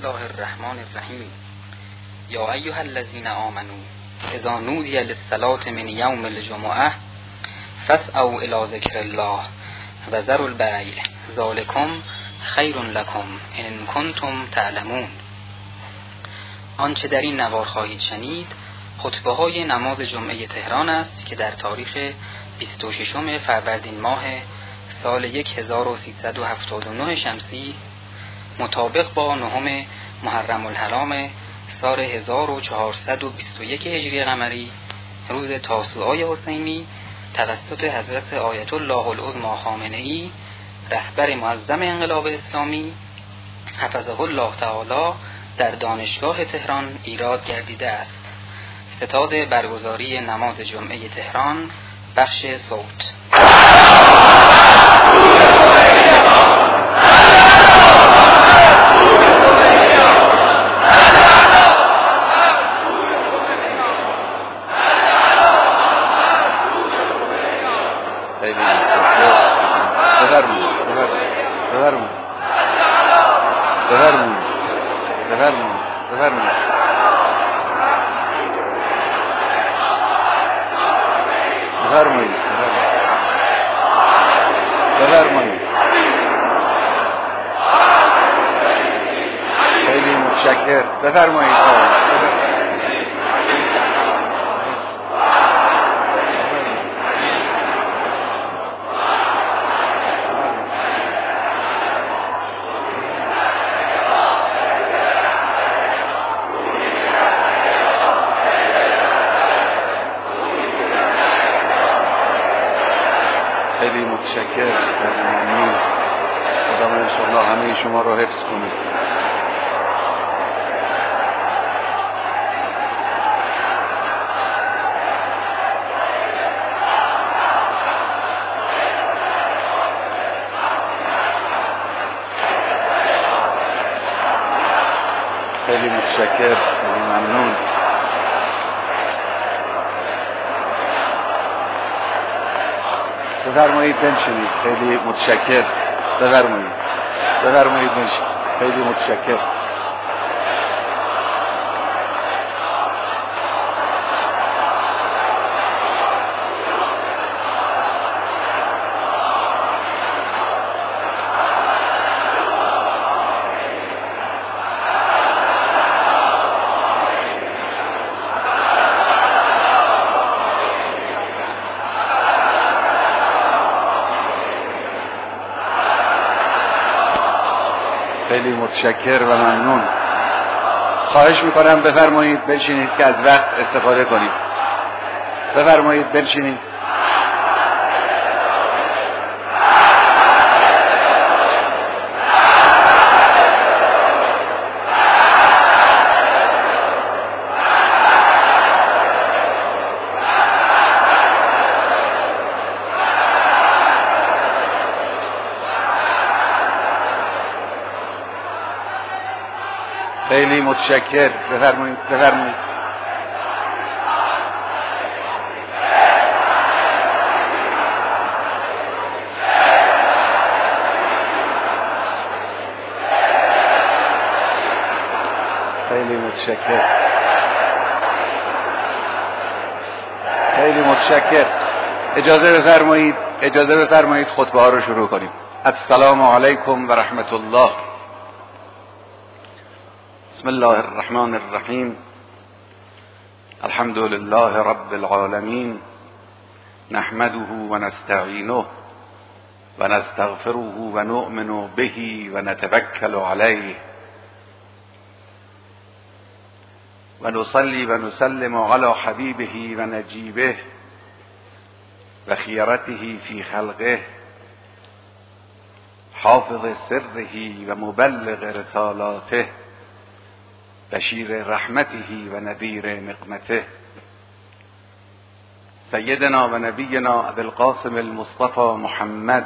الله الرحمن الرحیم. یا ایها الذین آمنوا اذا نودی للصلاة من یوم الجمعة فاسعوا الی ذکر الله و ذروا البیع ذلکم خیر لکم ان کنتم تعلمون. آنچه در این نوار خواهید شنید خطبه های نماز جمعه تهران است که در تاریخ 26 فروردین ماه سال 1379 شمسی مطابق با 9 محرم الحرام سال 1421 هجری قمری روز تاسوعای حسینی توسط حضرت آیت الله العظمی خامنه‌ای رهبر معظم انقلاب اسلامی حفظه الله تعالی در دانشگاه تهران ایراد گردیده است. ستاد برگزاری نماز جمعه تهران، بخش صوت. بفرمایید. خیلی متشکر. خدا انشاءالله همه شما رو حفظ کنه. خیلی متشکر. خیلی ممنون. بفرمایید بنشینید. خیلی متشکر. بفرمایید بنشینید. خیلی متشکر. خیلی متشکر و ممنون. خواهش میکنم بفرمایید بنشینید که از وقت استفاده کنیم. بفرمایید بنشینید. خیلی متشکر. بفرمایید. خیلی متشکر. اجازه بفرمایید خطبه ها رو شروع کنیم. السلام علیکم و رحمت الله. بسم الله الرحمن الرحیم. الحمد لله رب العالمین. نحمده و نستعینه و نستغفره و نؤمن به و نتوکل علیه و نصلی و نسلم علی حبیبه و نجیبه و خیرته فی خلقه حافظ سره و مبلغ رسالاته بشیر رحمته و نذیر نقمته سیدنا و نبینا ابی القاسم المصطفى محمد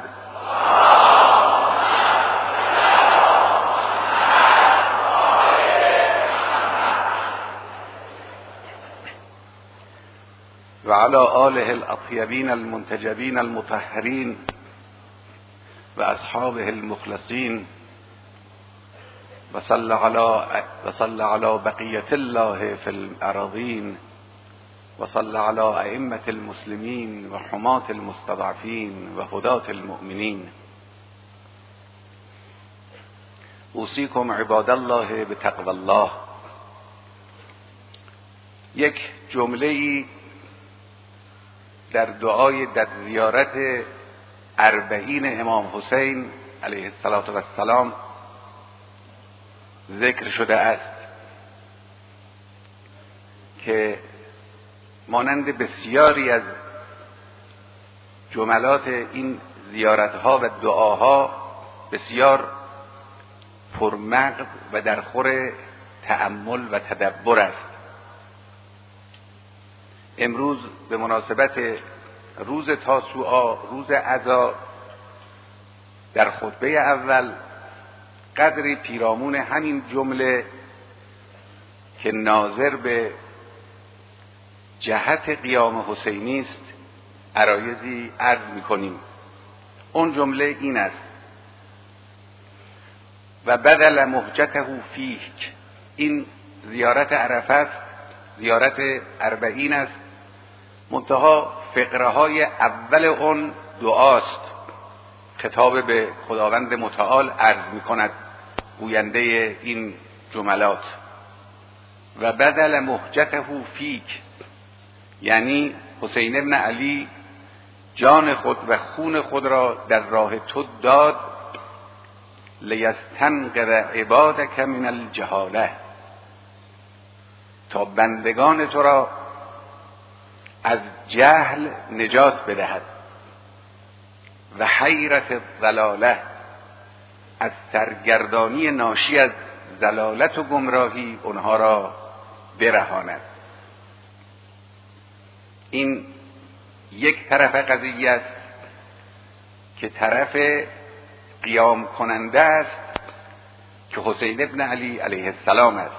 و علی آله الاطیبین المنتجبین المطهرین و اصحابه المخلصین وصل على بقیة الله في الأراضین وصل على ائمة المسلمین و حماة المستضعفین و هداة المؤمنین. اوصیکم عباد الله بتقوى الله. یک جمله‌ای در دعای در زیارت 40 امام حسین علیه السلام ذکر شده است که مانند بسیاری از جملات این زیارتها و دعاها بسیار پرمغز و در خور تأمل و تدبر است. امروز به مناسبت روز تاسوعا، روز عزا، در خطبه اول قدری پیرامون همین جمله که ناظر به جهت قیام حسینی است عرایضی عرض می‌کنیم. اون جمله این است: و بدل مهجته فیک. این زیارت عرفه است، زیارت 40 است، منتها فقره های اول اون دعاست. خطاب به خداوند متعال عرض می کند گوینده این جملات: و بدل مهجته فیک، یعنی حسین ابن علی جان خود و خون خود را در راه تو داد لیستنقذ عبادک من الجهاله، تا بندگان تو را از جهل نجات بدهد، و حیرت الضلاله، از سرگردانی ناشی از ضلالت و گمراهی اونها را برهاند. این یک طرف قضیه است که طرف قیام کننده است که حسین ابن علی علیه السلام است.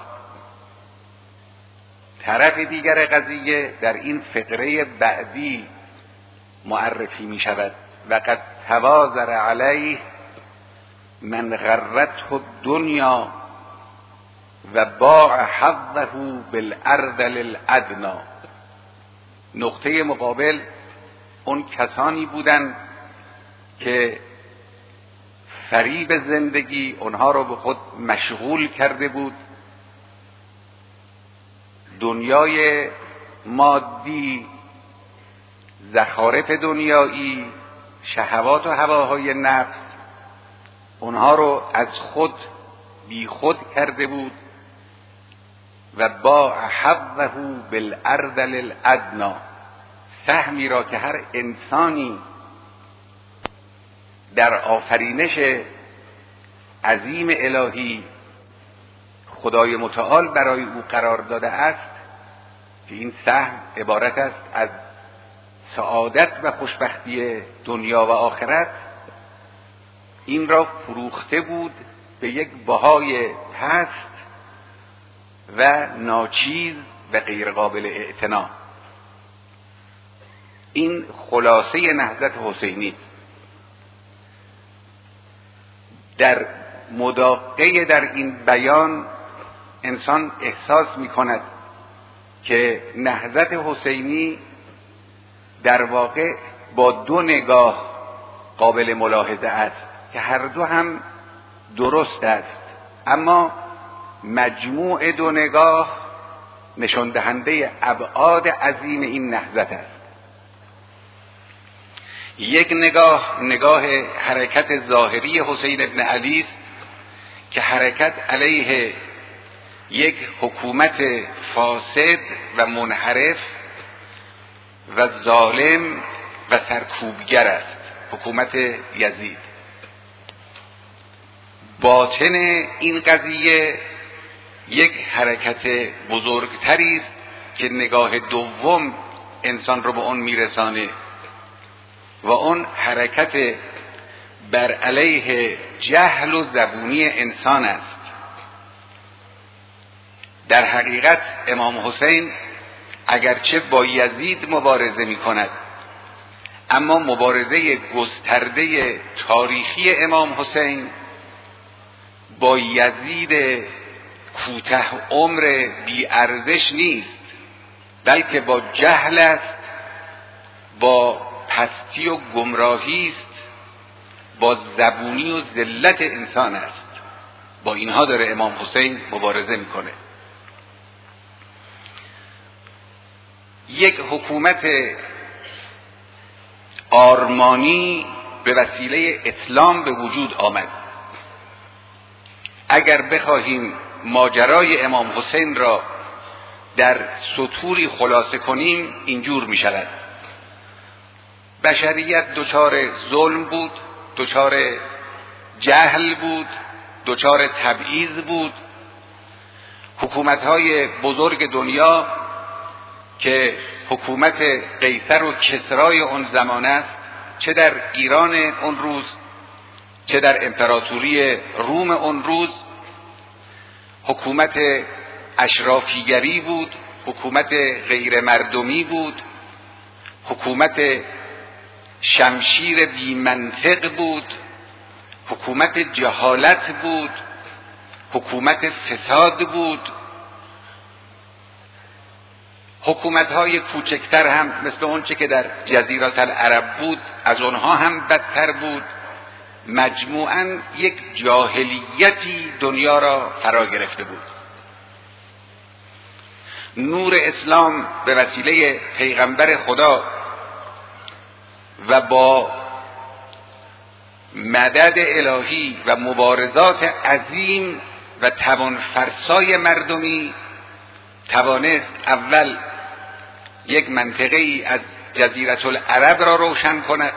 طرف دیگر قضیه در این فقره بعدی معرفی می شود: و قد توازر علیه من غرته الدنیا و باع حظه بالارذل الادنی. نقطه مقابل اون کسانی بودند که فریب زندگی اونها رو به خود مشغول کرده بود. دنیای مادی، زخارف دنیایی، شهوات و هواهای نفس اونها رو از خود بی خود کرده بود. و باع حظه بالارذل الادنی، سهمی را که هر انسانی در آفرینش عظیم الهی خدای متعال برای او قرار داده است، که این سهم عبارت است از سعادت و خوشبختی دنیا و آخرت، این را فروخته بود به یک بهای پست و ناچیز و غیر قابل اعتنا. این خلاصه نهضت حسینی. در مداقه در این بیان انسان احساس می کند که نهضت حسینی در واقع با دو نگاه قابل ملاحظه است که هر دو هم درست است، اما مجموع دو نگاه نشان دهنده ابعاد عظیم این نهضت است. یک نگاه حرکت ظاهری حسین ابن علی است که حرکت علیه یک حکومت فاسد و منحرف و ظالم و سرکوبگر است، حکومت یزید. باطن این قضیه یک حرکت بزرگتری است که نگاه دوم انسان رو به اون میرسانه و اون حرکت بر علیه جهل و زبونی انسان است. در حقیقت امام حسین اگرچه با یزید مبارزه می کند، اما مبارزه گسترده تاریخی امام حسین با یزید کوته عمر بی ارزش نیست، بلکه با جهل است، با پستی و گمراهی است، با زبونی و ذلت انسان است. با اینها داره امام حسین مبارزه میکنه. یک حکومت آرمانی به وسیله اسلام به وجود آمد. اگر بخواهیم ماجرای امام حسین را در سطوری خلاصه کنیم اینجور می شود: بشریت دچار ظلم بود، دچار جهل بود، دچار تبعیض بود. حکومت‌های بزرگ دنیا که حکومت قیصر و کسرای اون زمان است، چه در ایران اون روز چه در امپراتوری روم اون روز، حکومت اشرافیگری بود، حکومت غیر مردمی بود، حکومت شمشیر بی منطق بود، حکومت جهالت بود، حکومت فساد بود. حکومت‌های کوچکتر هم مثل اونچه که در جزیره العرب بود از اونها هم بدتر بود. مجموعاً یک جاهلیتی دنیا را فرا گرفته بود. نور اسلام به وسیله پیغمبر خدا و با مدد الهی و مبارزات عظیم و توانفرسای مردمی توانست اول یک منطقه ای از جزیره العرب را روشن کند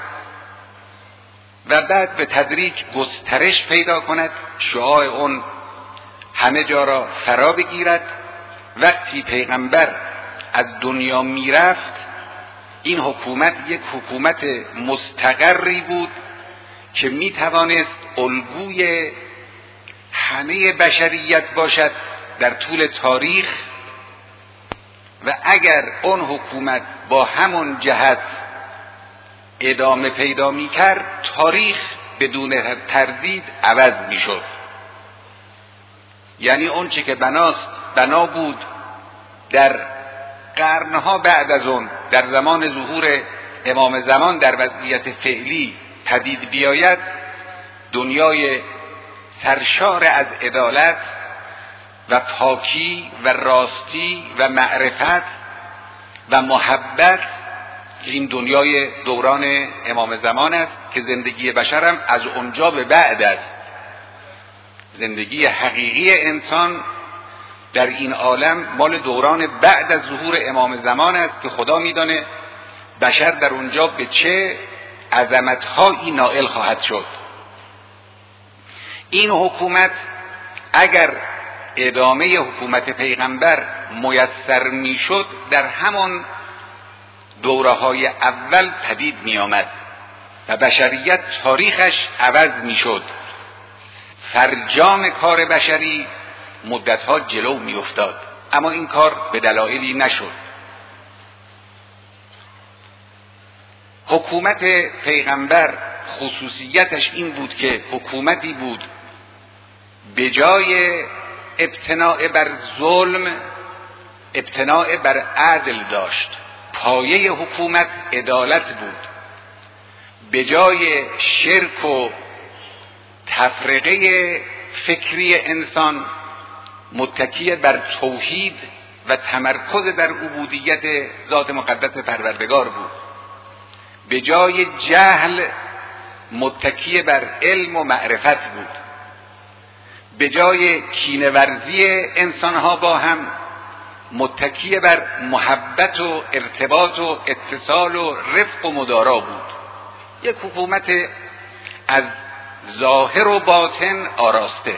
و بعد به تدریج گسترش پیدا کند، شعاع اون همه جا را فرا بگیرد. وقتی پیغمبر از دنیا میرفت این حکومت یک حکومت مستقری بود که میتوانست الگوی همه بشریت باشد در طول تاریخ، و اگر اون حکومت با همون جهت ادامه پیدا میکرد تاریخ بدون تردید عوض میشد. یعنی اون چه که بنا بود در قرنها بعد از اون در زمان ظهور امام زمان در وضعیت فعلی پدید بیاید، دنیای سرشار از عدالت و پاکی و راستی و معرفت و محبت، این دنیای دوران امام زمان است که زندگی بشر هم از اونجا به بعد است. زندگی حقیقی انسان در این عالم مال دوران بعد از ظهور امام زمان است که خدا میدانه بشر در اونجا به چه عظمت‌هایی نائل خواهد شد. این حکومت اگر ادامه حکومت پیغمبر میسر میشد در همان دوره‌های اول پدید می آمد و بشریت تاریخش عوض می شد. فرجام کار بشری مدتها جلو می افتاد، اما این کار به دلایلی نشد. حکومت پیغمبر خصوصیتش این بود که حکومتی بود به جای ابتناء بر ظلم ابتناء بر عدل داشت. پایه حکومت عدالت بود. به جای شرک و تفرقه فکری انسان متکی بر توحید و تمرکز در عبودیت ذات مقدس پروردگار بود. به جای جهل متکی بر علم و معرفت بود. به جای کینه‌ورزی انسانها با هم متکی بر محبت و ارتباط و اتصال و رفق و مدارا بود. یک حکومت از ظاهر و باطن آراسته.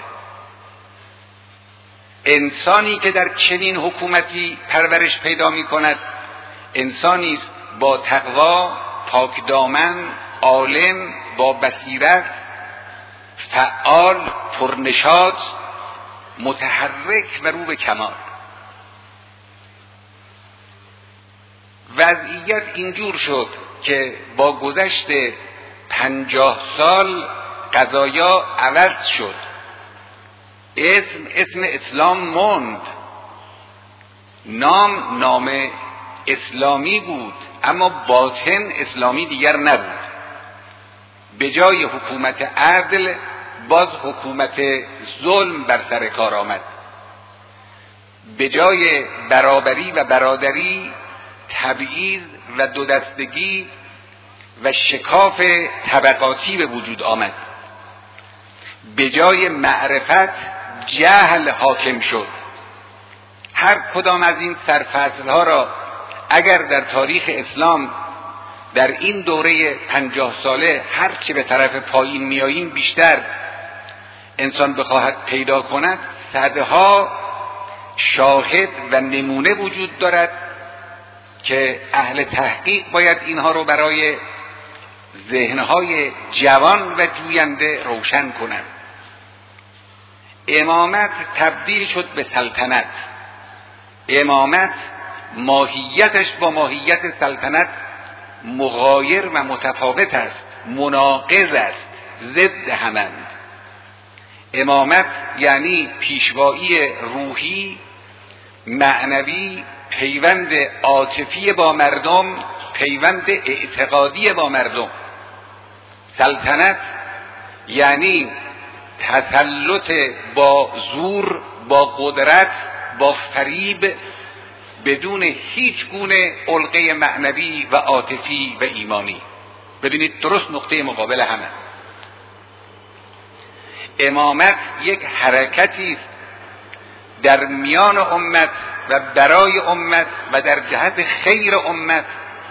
انسانی که در چنین حکومتی پرورش پیدا می کند انسانی است با تقوا، پاکدامن، عالم، با بصیرت، فعال، پرنشاط، متحرک و رو به کمال. وضعیت اینجور شد که با گذشت 50 سال قضایا عوض شد. اسم اسلام موند، نام اسلامی بود اما باطن اسلامی دیگر نبود. به جای حکومت عدل باز حکومت ظلم بر سر کار آمد. به جای برابری و برادری تبعیض و دو دستگی و شکاف طبقاتی به وجود آمد. به جای معرفت جهل حاکم شد. هر کدام از این سرفصلها را اگر در تاریخ اسلام در این دوره 50 ساله هر چه به طرف پایین میاییم بیشتر انسان بخواهد پیدا کند، صدها شاهد و نمونه وجود دارد که اهل تحقیق باید اینها رو برای ذهنهای جوان و جوینده روشن کنند. امامت تبدیل شد به سلطنت. امامت ماهیتش با ماهیت سلطنت مغایر و متفاوت است، مناقض است، ضد همند. امامت یعنی پیشوایی روحی، معنوی، پیوند عاطفی با مردم، پیوند اعتقادی با مردم. سلطنت یعنی تسلط با زور، با قدرت، با فریب، بدون هیچ گونه علقه معنوی و عاطفی و ایمانی. ببینید درست نقطه مقابل همه. امامت یک حرکتی است در میان امت و برای امت و در جهت خیر امت.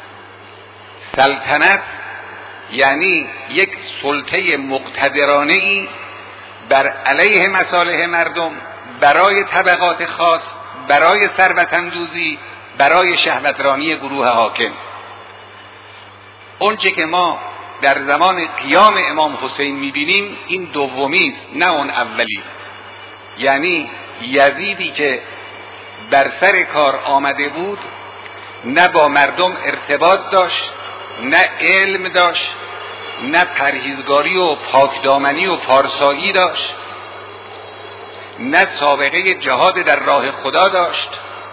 سلطنت یعنی یک سلطه مقتدرانه‌ای بر علیه مصالح مردم، برای طبقات خاص، برای ثروت‌اندوزی، برای شهوترانی گروه حاکم. اونچه که ما در زمان قیام امام حسین میبینیم این دومی است، نه اون اولی. یعنی یزیدی که بر سر کار آمده بود، نه با مردم ارتباط داشت، نه علم داشت، نه پرهیزگاری و پاکدامنی و پارسایی داشت، نه سابقه جهاد در راه خدا داشت،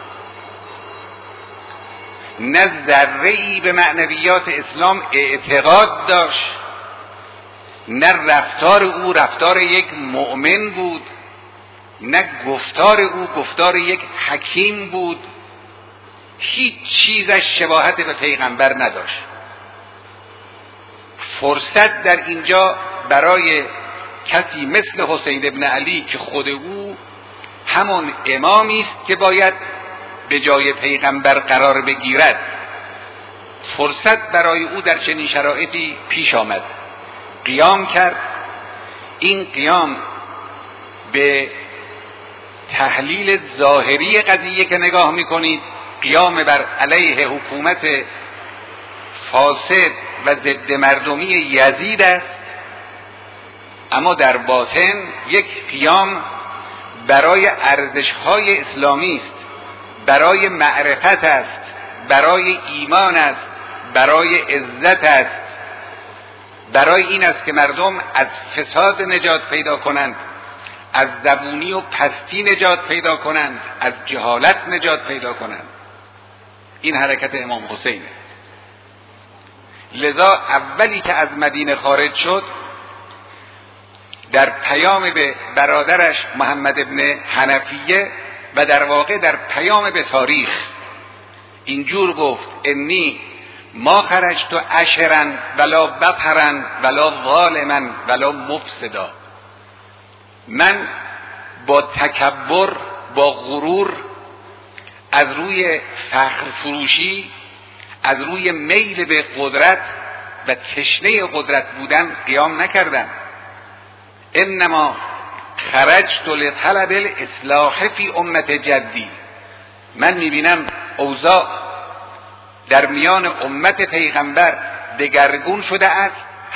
نه ذره‌ای به معنویات اسلام اعتقاد داشت، نه رفتار او رفتار یک مؤمن بود، نه گفتار او گفتار یک حکیم بود. هیچ چیزش شباهت به پیغمبر نداشت. فرصت در اینجا برای کسی مثل حسین ابن علی که خود او همون امامی است که باید به جای پیغمبر قرار بگیرد، فرصت برای او در چنین شرایطی پیش آمد. قیام کرد. این قیام به تحلیل ظاهری قضیه که نگاه میکنید، قیام بر علیه حکومت فاسد و ضد مردمی یزید است، اما در باطن یک قیام برای ارزش‌های اسلامی است، برای معرفت است، برای ایمان است، برای عزت است، برای این است که مردم از فساد نجات پیدا کنند، از زبونی و پستی نجات پیدا کنند، از جهالت نجات پیدا کنند. این حرکت امام حسینه. لذا اولی که از مدینه خارج شد، در پیام به برادرش محمد ابن حنفیه و در واقع در پیام به تاریخ اینجور گفت: انی ما خرجت عشرا ولا بطرا ولا ظالما ولا مفسدا. من با تکبر، با غرور، از روی فخر فروشی، از روی میل به قدرت و تشنه قدرت بودن قیام نکردم. انما خرجت لطلب الاصلاح فی امت جدی. من میبینم اوضاع در میان امت پیغمبر دگرگون شده است.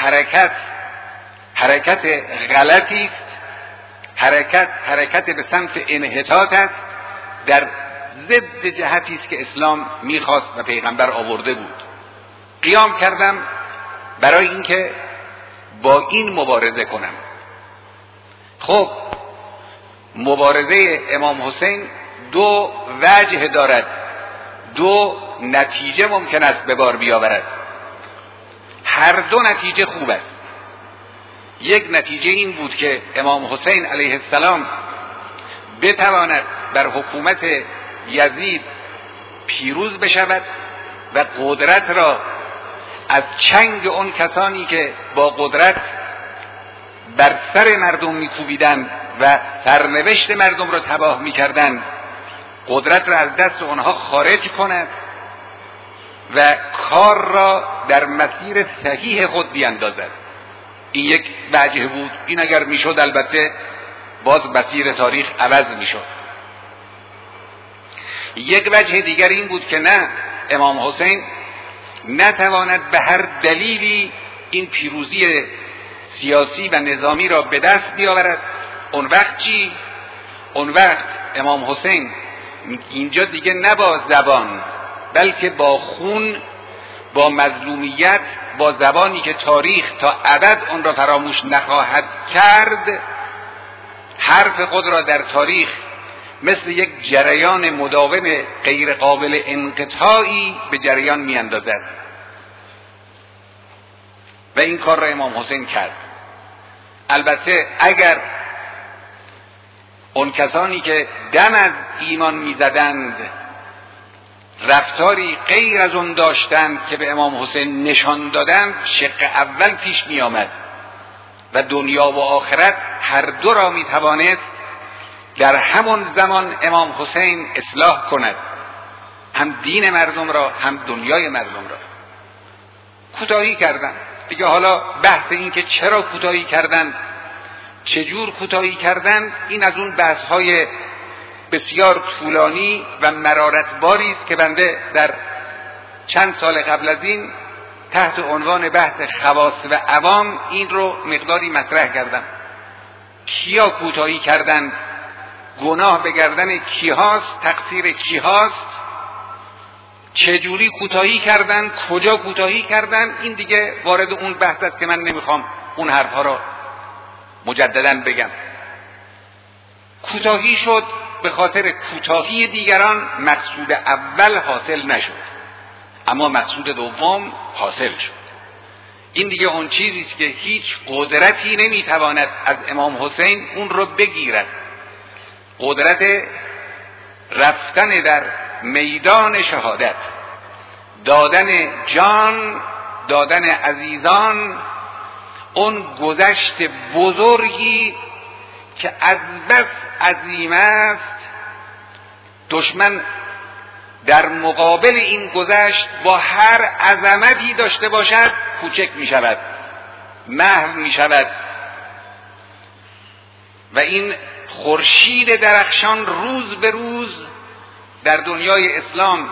حرکت غلطی است، حرکت به سمت انحطاط است، در ضد جهتی است که اسلام میخواست و پیغمبر آورده بود. قیام کردم برای اینکه با این مبارزه کنم. خب مبارزه امام حسین دو وجه دارد، دو نتیجه ممکن است به بار بیاورد. هر دو نتیجه خوب است. یک نتیجه این بود که امام حسین علیه السلام بتواند بر حکومت یزید پیروز بشود و قدرت را از چنگ اون کسانی که با قدرت بر سر مردم میکوبیدند و سرنوشت مردم را تباه میکردند، قدرت را از دست آنها خارج کند و کار را در مسیر صحیح خود بیاندازد. این یک وجه بود. این اگر میشد البته باز مسیر تاریخ عوض میشد. یک وجه دیگر این بود که نه، امام حسین نتواند به هر دلیلی این پیروزی سیاسی و نظامی را به دست بیاورد. اون وقت چی؟ اون وقت امام حسین اینجا دیگه نه با زبان بلکه با خون، با مظلومیت، با زبانی که تاریخ تا ابد اون را فراموش نخواهد کرد، حرف خود را در تاریخ مثل یک جریان مداوم غیر قابل انقطاعی به جریان میاندازد و این کار را امام حسین کرد. البته اگر اون کسانی که دم از ایمان میزدند رفتاری غیر از اون داشتند که به امام حسین نشان دادند، شق اول پیش می آمد و دنیا و آخرت هر دو را می توانست در همون زمان امام حسین اصلاح کند، هم دین مردم را هم دنیای مردم را. کوتاهی کردند دیگه. حالا بحث این که چرا کوتاهی کردند، چجور کوتاهی کردند، این از اون بحث‌های بسیار طولانی و مرارتباری است که بنده در چند سال قبل از این تحت عنوان بحث خواص و عوام این رو مقداری مطرح کردم. کیا کوتاهی کردند، گناه به گردن کی هاست، تقصیر کی هاست، چجوری کوتاهی کردند، کجا کوتاهی کردند، این دیگه وارد اون بحث است که من نمیخوام اون حرفها را مجددا بگم. کوتاهی شد به خاطر کوتاهی دیگران، مقصود اول حاصل نشد اما مقصود دوم حاصل شد. این دیگه اون چیزی است که هیچ قدرتی نمیتواند از امام حسین اون رو بگیرد. قدرت رفتن در میدان شهادت، دادن جان، دادن عزیزان، اون گذشت بزرگی که از بس عظیم است، دشمن در مقابل این گذشت با هر عظمتی داشته باشد کوچک می شود، محو می شود و این خورشید درخشان روز به روز در دنیای اسلام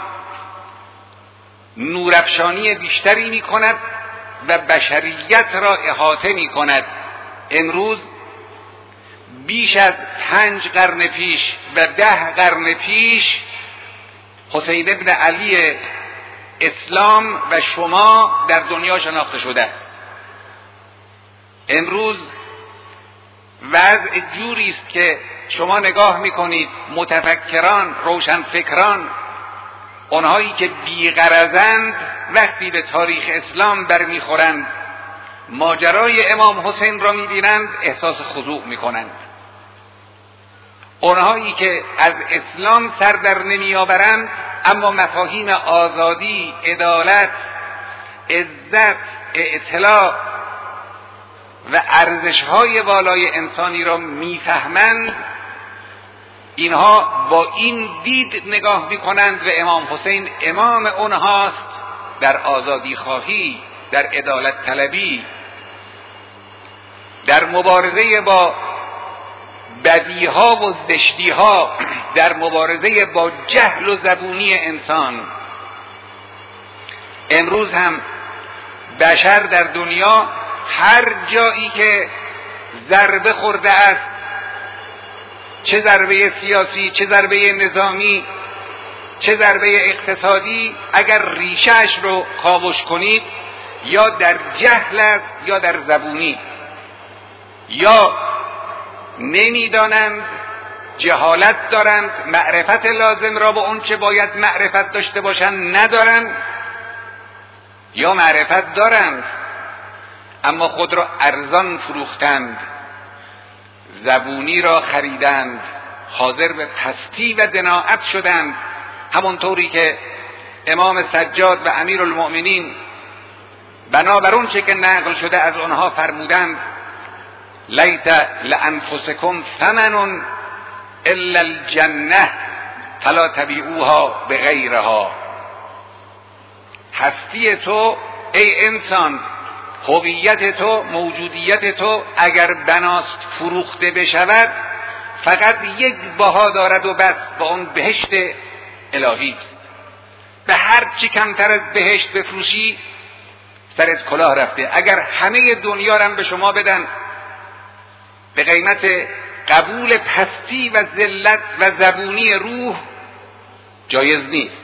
نورافشانی بیشتری می کند و بشریت را احاطه می کند. امروز بیش از 5 قرن پیش و 10 قرن پیش حسین ابن علی اسلام و شما در دنیا شناخته شده است. امروز وضع جوری است که شما نگاه میکنید متفکران، روشنفکران، اونهایی که بی‌غرضند وقتی به تاریخ اسلام برمیخورند، ماجرای امام حسین را میبینند، احساس خضوع میکنند. اونهایی که از اسلام سر در نمیآورند اما مفاهیم آزادی، عدالت، عزت، اطلاع و ارزش‌های والای انسانی را میفهمند، اینها با این دید نگاه میکنند و امام حسین امام اونهاست در آزادی خواهی، در عدالت طلبی، در مبارزه با بدیها و زشتیها، در مبارزه با جهل و زبونی انسان. امروز هم بشر در دنیا هر جایی که ضربه خورده است، چه ضربه سیاسی، چه ضربه نظامی، چه ضربه اقتصادی، اگر ریشه‌اش رو کاوش کنید یا در جهل است یا در زبونی، یا نمیدانند جهالت دارند، معرفت لازم را با اون چه باید معرفت داشته باشند ندارند، یا معرفت دارند اما خود را ارزان فروختند، زبونی را خریدند، حاضر به پستی و دناعت شدند، همونطوری که امام سجاد و امیرالمؤمنین بنابر اون چه که نقل شده از آنها فرمودند لیس لانفسکم ثمن الا الجنه فلا تبیعوها بغیرها. هستی تو ای انسان، هویت تو، موجودیت تو اگر بناست فروخته بشود فقط یک بها دارد و بس، با اون بهشت الهی است. به هر چی کمتر از بهشت بفروشی سرت کلاه رفته. اگر همه دنیا را به شما بدن به قیمت قبول پستی و ذلت و زبونی روح جایز نیست.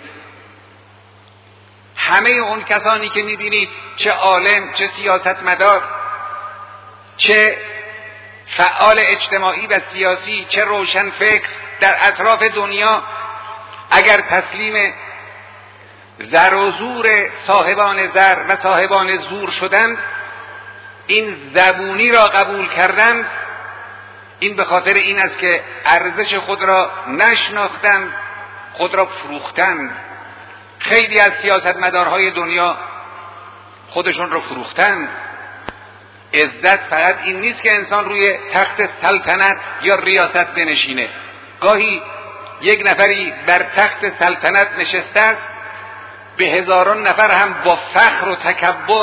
همه اون کسانی که میبینید، چه عالم، چه سیاستمدار، چه فعال اجتماعی و سیاسی، چه روشن فکر در اطراف دنیا، اگر تسلیم زر و زور صاحبان زر و صاحبان زور شدند، این زبونی را قبول کردند، این به خاطر این است که ارزش خود را نشناختند، خود را فروختند. خیلی از سیاستمدارهای دنیا خودشون را فروختند. عزت فقط این نیست که انسان روی تخت سلطنت یا ریاست بنشینه. گاهی یک نفری بر تخت سلطنت نشسته است، به هزاران نفر هم با فخر و تکبر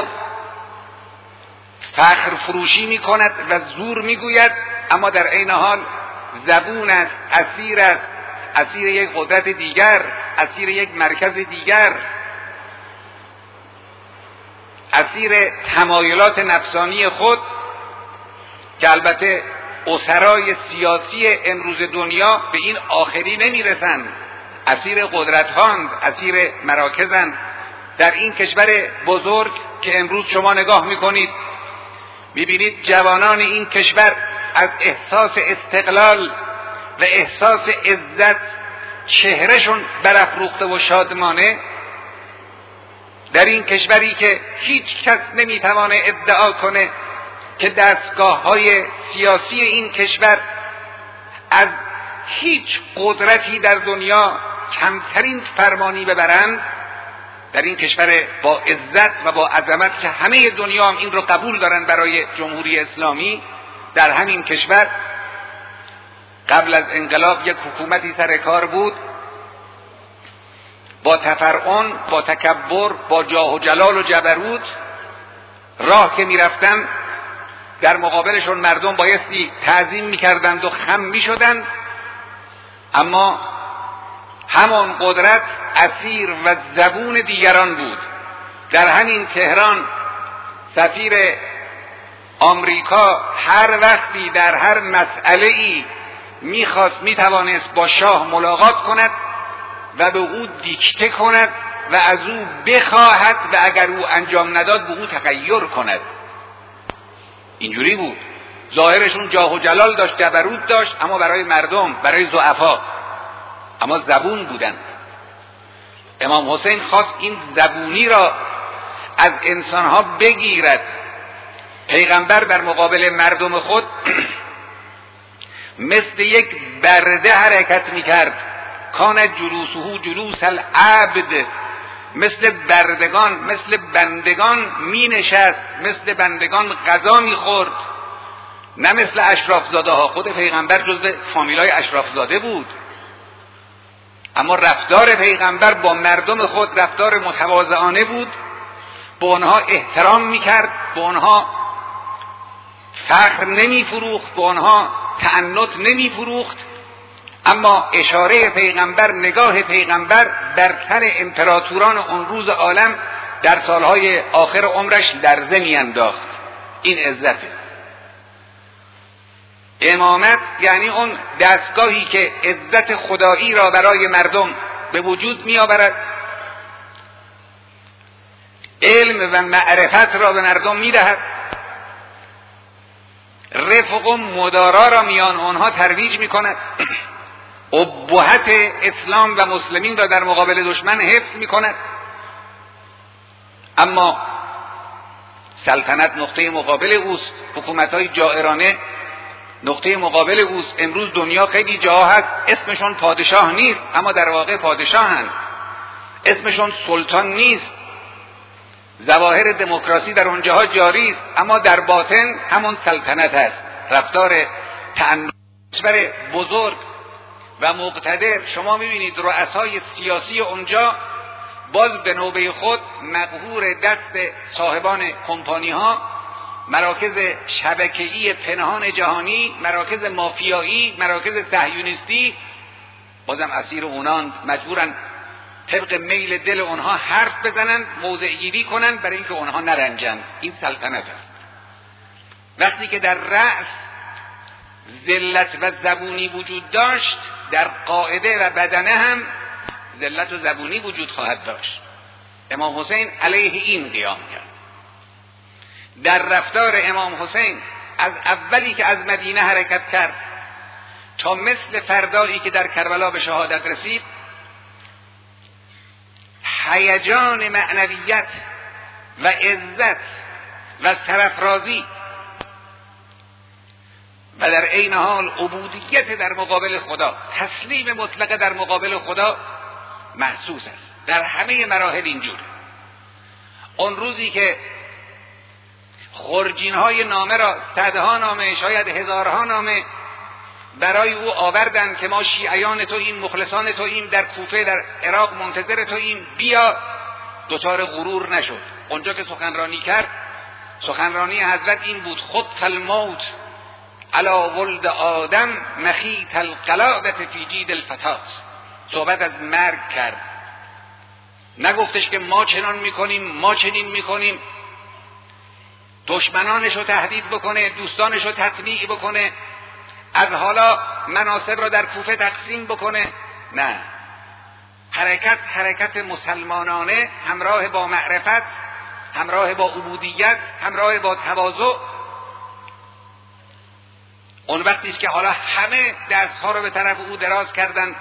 فخر فروشی می کند و زور می گوید، اما در عین حال زبون است، اسیر است، اسیر یک قدرت دیگر، اسیر یک مرکز دیگر، اسیر تمایلات نفسانی خود، که البته اسرای سیاسی امروز دنیا به این آخری نمیرسند، اسیر قدرت‌هاند، اسیر مراکزند. در این کشور بزرگ که امروز شما نگاه میکنید میبینید جوانان این کشور از احساس استقلال و احساس عزت چهرهشون برافروخته و شادمانه. در این کشوری که هیچ کس نمیتوانه ادعا کنه که دستگاه‌های سیاسی این کشور از هیچ قدرتی در دنیا کمترین فرمانی ببرند، در این کشور با عزت و با عظمت که همه دنیا هم این رو قبول دارن برای جمهوری اسلامی، در همین کشور قبل از انقلاب یک حکومتی سر کار بود با تفرعن، با تکبر، با جاه و جلال و جبروت. راه که میرفتن در مقابلشون مردم بایستی تعظیم میکردند و خم میشدند، اما همان قدرت اسیر و زبون دیگران بود. در همین تهران سفیر آمریکا هر وقتی در هر مسئله‌ای میتوانست با شاه ملاقات کند و به او دیکته کند و از او بخواهد و اگر او انجام نداد به او تغییر کند. اینجوری بود. ظاهرشون جاه و جلال داشت، جبروت داشت، اما برای مردم، برای ضعفا، اما زبون بودن. امام حسین خواست این زبونی را از انسانها بگیرد. پیغمبر در مقابل مردم خود مثل یک برده حرکت میکرد. کان جلوسه جلوس العبد، مثل بردگان، مثل بندگان می نشست، مثل بندگان غذا می خورد، نه مثل اشرافزاده ها. خود پیغمبر جزو فامیلای اشرافزاده بود، اما رفتار پیغمبر با مردم خود رفتار متواضعانه بود. به آنها احترام می کرد، به آنها فخر نمی فروخت، به آنها تعنت نمی فروخت. اما اشاره پیغمبر، نگاه پیغمبر بر تن امپراتوران اون روز عالم در سالهای آخر عمرش لرزه میانداخت. این عزته. امامت یعنی اون دستگاهی که عزت خدایی را برای مردم به وجود می آورد، علم و معرفت را به مردم می دهد، رفق و مدارا را میان آنها ترویج می کند. ابهت اسلام و مسلمین را در مقابل دشمن حفظ میکند. اما سلطنت نقطه مقابل اوست، حکومت‌های جائرانه نقطه مقابل اوست. امروز دنیا خیلی جاها هست اسمشون پادشاه نیست اما در واقع پادشاهند، اسمشون سلطان نیست، ظواهر دموکراسی در اونجاها جاری است اما در باطن همون سلطنت است. رفتار کشور بزرگ و مقتدر، شما میبینید رؤسای سیاسی اونجا باز به نوبه خود مقهور دست صاحبان کمپانی ها، مراکز شبکه‌ای پنهان جهانی، مراکز مافیایی، مراکز صهیونیستی، بازم اسیر اونان، مجبورن طبق میل دل اونها حرف بزنن، موضع گیری کنن برای اینکه اونها نرنجند. این سلطنت است. وقتی که در رأس ذلت و زبونی وجود داشت، در قاعده و بدنه هم ذلت و زبونی وجود خواهد داشت. امام حسین علیه این قیام کرد. در رفتار امام حسین از اولی که از مدینه حرکت کرد تا مثل فردایی که در کربلا به شهادت رسید، هیجان معنویت و عزت و سرافرازی و در عین حال عبودیت در مقابل خدا، تسلیم مطلق در مقابل خدا محسوس است. در همه مراحل اینجور. اون روزی که خرجین های نامه را، صدها نامه، شاید هزارها نامه برای او آوردن که ما شیعیان توییم، مخلصان توییم، در کوفه در عراق منتظر توییم، بیا، دچار غرور نشد. اونجا که سخنرانی کرد، سخنرانی حضرت این بود: خط الموت علی ولد آدم مخیط القلادة فی جید الفتات. صحبت از مرگ کرد، نگفتش که ما چنان میکنیم، ما چنین میکنیم، دشمنانش رو تهدید بکنه، دوستانش رو تطمیع بکنه، از حالا مناصب را در کوفه تقسیم بکنه. نه، حرکت مسلمانانه، همراه با معرفت، همراه با عبودیت، همراه با تواضع. اون وقتی است که حالا همه دستها رو به طرف او دراز کردن،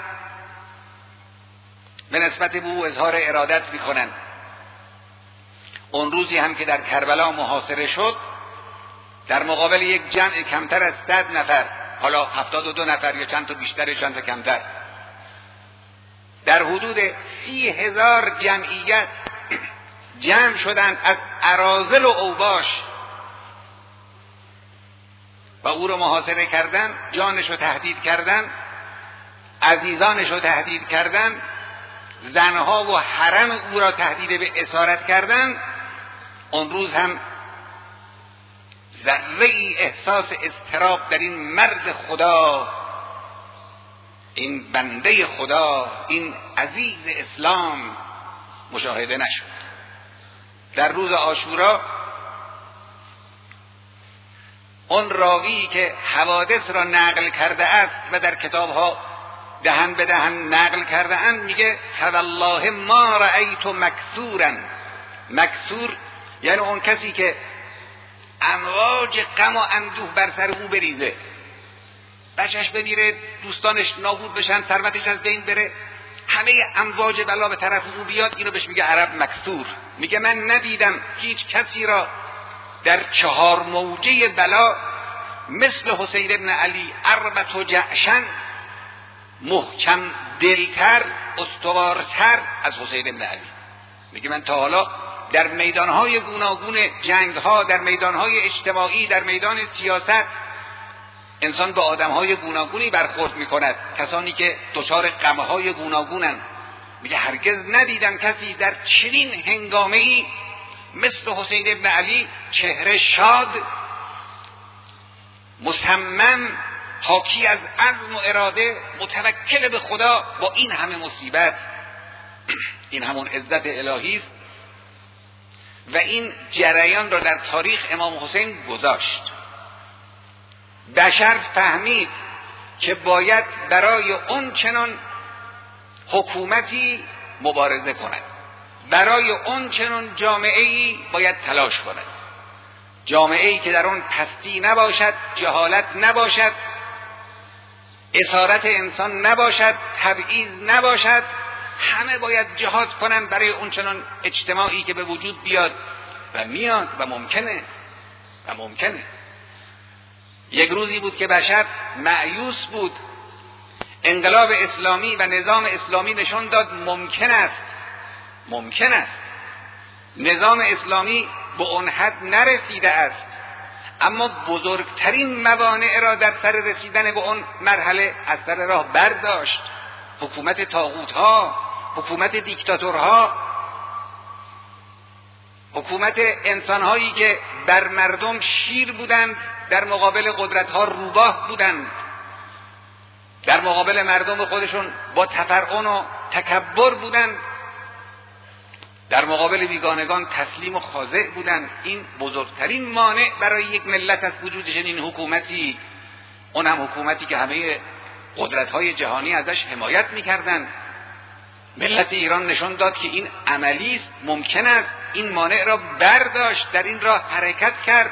به نسبت به او اظهار ارادت میکنن. اون روزی هم که در کربلا محاصره شد، در مقابل یک جمع کمتر از 100 نفر، حالا 72 نفر یا چند تا بیشتر یا چند تا کمتر، در حدود 30,000 جمعیت جمع شدند از اراذل و اوباش و او رو محاصره کردن، جانش رو تهدید کردن، عزیزانش رو تهدید کردن، زنها و حرم او را تهدید به اسارت کردن. اون روز هم ذره‌ای احساس اضطراب در این مرد خدا، این بنده خدا، این عزیز اسلام مشاهده نشد. در روز عاشورا اون راوی که حوادث را نقل کرده است و در کتابها دهن به دهن نقل کرده اند، میگه فوالله ما رأیت مکسورا. مکسور یعنی اون کسی که امواج غم و اندوه بر سر او بریزه، بچهش بمیره، دوستانش نابود بشن، ثروتش از بین بره، همه امواج بلا به طرف او بیاد، اینو بهش میگه عرب مکسور. میگه من ندیدم هیچ کسی را در 4 موجه بلا مثل حسین ابن علی اربط و جعشن، محکم دلتر، استوارتر از حسین ابن علی. میگه من تا حالا در میدانهای گوناگون جنگها، در میدانهای اجتماعی، در میدان سیاست، انسان با آدمهای گوناگونی برخورد میکند، کسانی که دچار غمهای گوناگونن. میگه هرگز ندیدم کسی در چنین هنگامه‌ای مثل حسین ابن علی، چهره شاد، مصمم، حاکی از عزم و اراده، متوکل به خدا، با این همه مصیبت. این همون عزت الهی است و این جریان را در تاریخ امام حسین گذاشت. بشر فهمید که باید برای اون چنان حکومتی مبارزه کند، برای اون چنان جامعه‌ای باید تلاش کند، جامعه‌ای که در اون پستی نباشد، جهالت نباشد، اسارت انسان نباشد، تبعیض نباشد، همه باید جهاد کنن برای اون چنان اجتماعی که به وجود بیاد و میاد و ممکنه. یک روزی بود که بشر مأیوس بود، انقلاب اسلامی و نظام اسلامی نشون داد ممکن است نظام اسلامی به اون حد نرسیده است، اما بزرگترین موانع را در سر رسیدن به اون مرحله از سر راه برداشت. حکومت طاغوت‌ها، حکومت دیکتاتورها، حکومت انسان‌هایی که بر مردم شیر بودند، در مقابل قدرت‌ها روباه بودند، در مقابل مردم خودشون با تفرعن و تکبر بودند، در مقابل بیگانگان تسلیم و خاضع بودند. این بزرگترین مانع برای یک ملت از وجود چنین حکومتی، اون هم حکومتی که همه قدرت‌های جهانی ازش حمایت می‌کردند. ملت ایران نشون داد که این عملی است، ممکن است، این مانع را برداشت، در این راه حرکت کرد.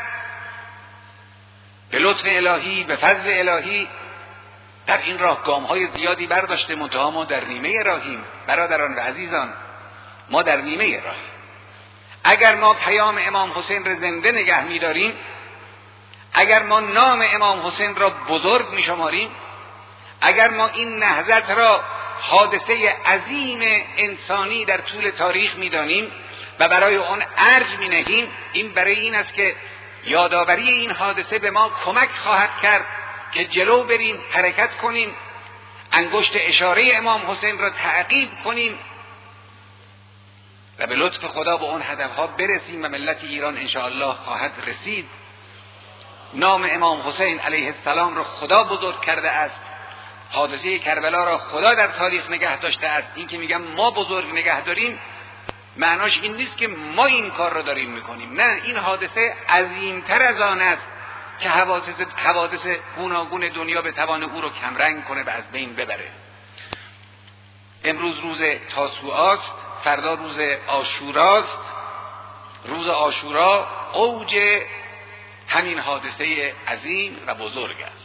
به لطف الهی، به فضل الهی در این راه گام‌های زیادی برداشته، منتها ما در نیمه راهیم. برادران و عزیزان، ما در نیمه راهیم. اگر ما پیام امام حسین را زنده نگه می‌داریم، اگر ما نام امام حسین را بزرگ می‌شماریم، اگر ما این نهضت را حادثه عظیم انسانی در طول تاریخ می‌دانیم و برای آن ارج می‌نهیم، این برای این است که یادآوری این حادثه به ما کمک خواهد کرد که جلو بریم، حرکت کنیم، انگشت اشاره امام حسین را تعقیب کنیم و به لطف خدا به اون هدفها برسیم و ملت ایران انشاءالله خواهد رسید. نام امام حسین علیه السلام را خدا بزرگ کرده است، حادثه کربلا را خدا در تاریخ نگه داشته است. این که میگم ما بزرگ نگه داریم، معناش این نیست که ما این کار را داریم میکنیم، نه، این حادثه عظیمتر از آن است که حوادث گوناگون دنیا به توان او را کمرنگ کنه و از بین ببره. امروز روز تاسوعاست، فردا روز عاشوراست. روز عاشورا اوج همین حادثه عظیم و بزرگ است.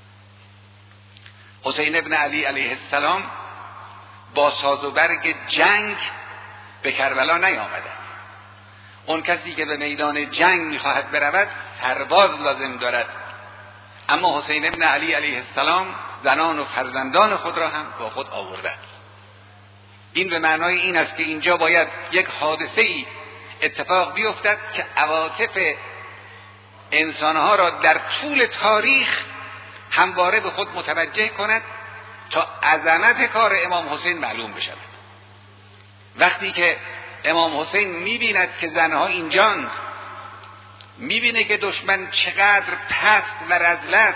حسین ابن علی علیه السلام با ساز و برگ جنگ به کربلا نیامده. اون کسی که به میدان جنگ میخواهد برود سرباز لازم دارد، اما حسین ابن علی علیه السلام زنان و فرزندان خود را هم با خود آورده. این به معنای این است که اینجا باید یک حادثه‌ای اتفاق بیفتد که عواطف انسانها را در طول تاریخ همواره به خود متوجه کند تا عظمت کار امام حسین معلوم بشود. وقتی که امام حسین میبیند که زنها اینجاند، میبینه که دشمن چقدر پست و رذل است،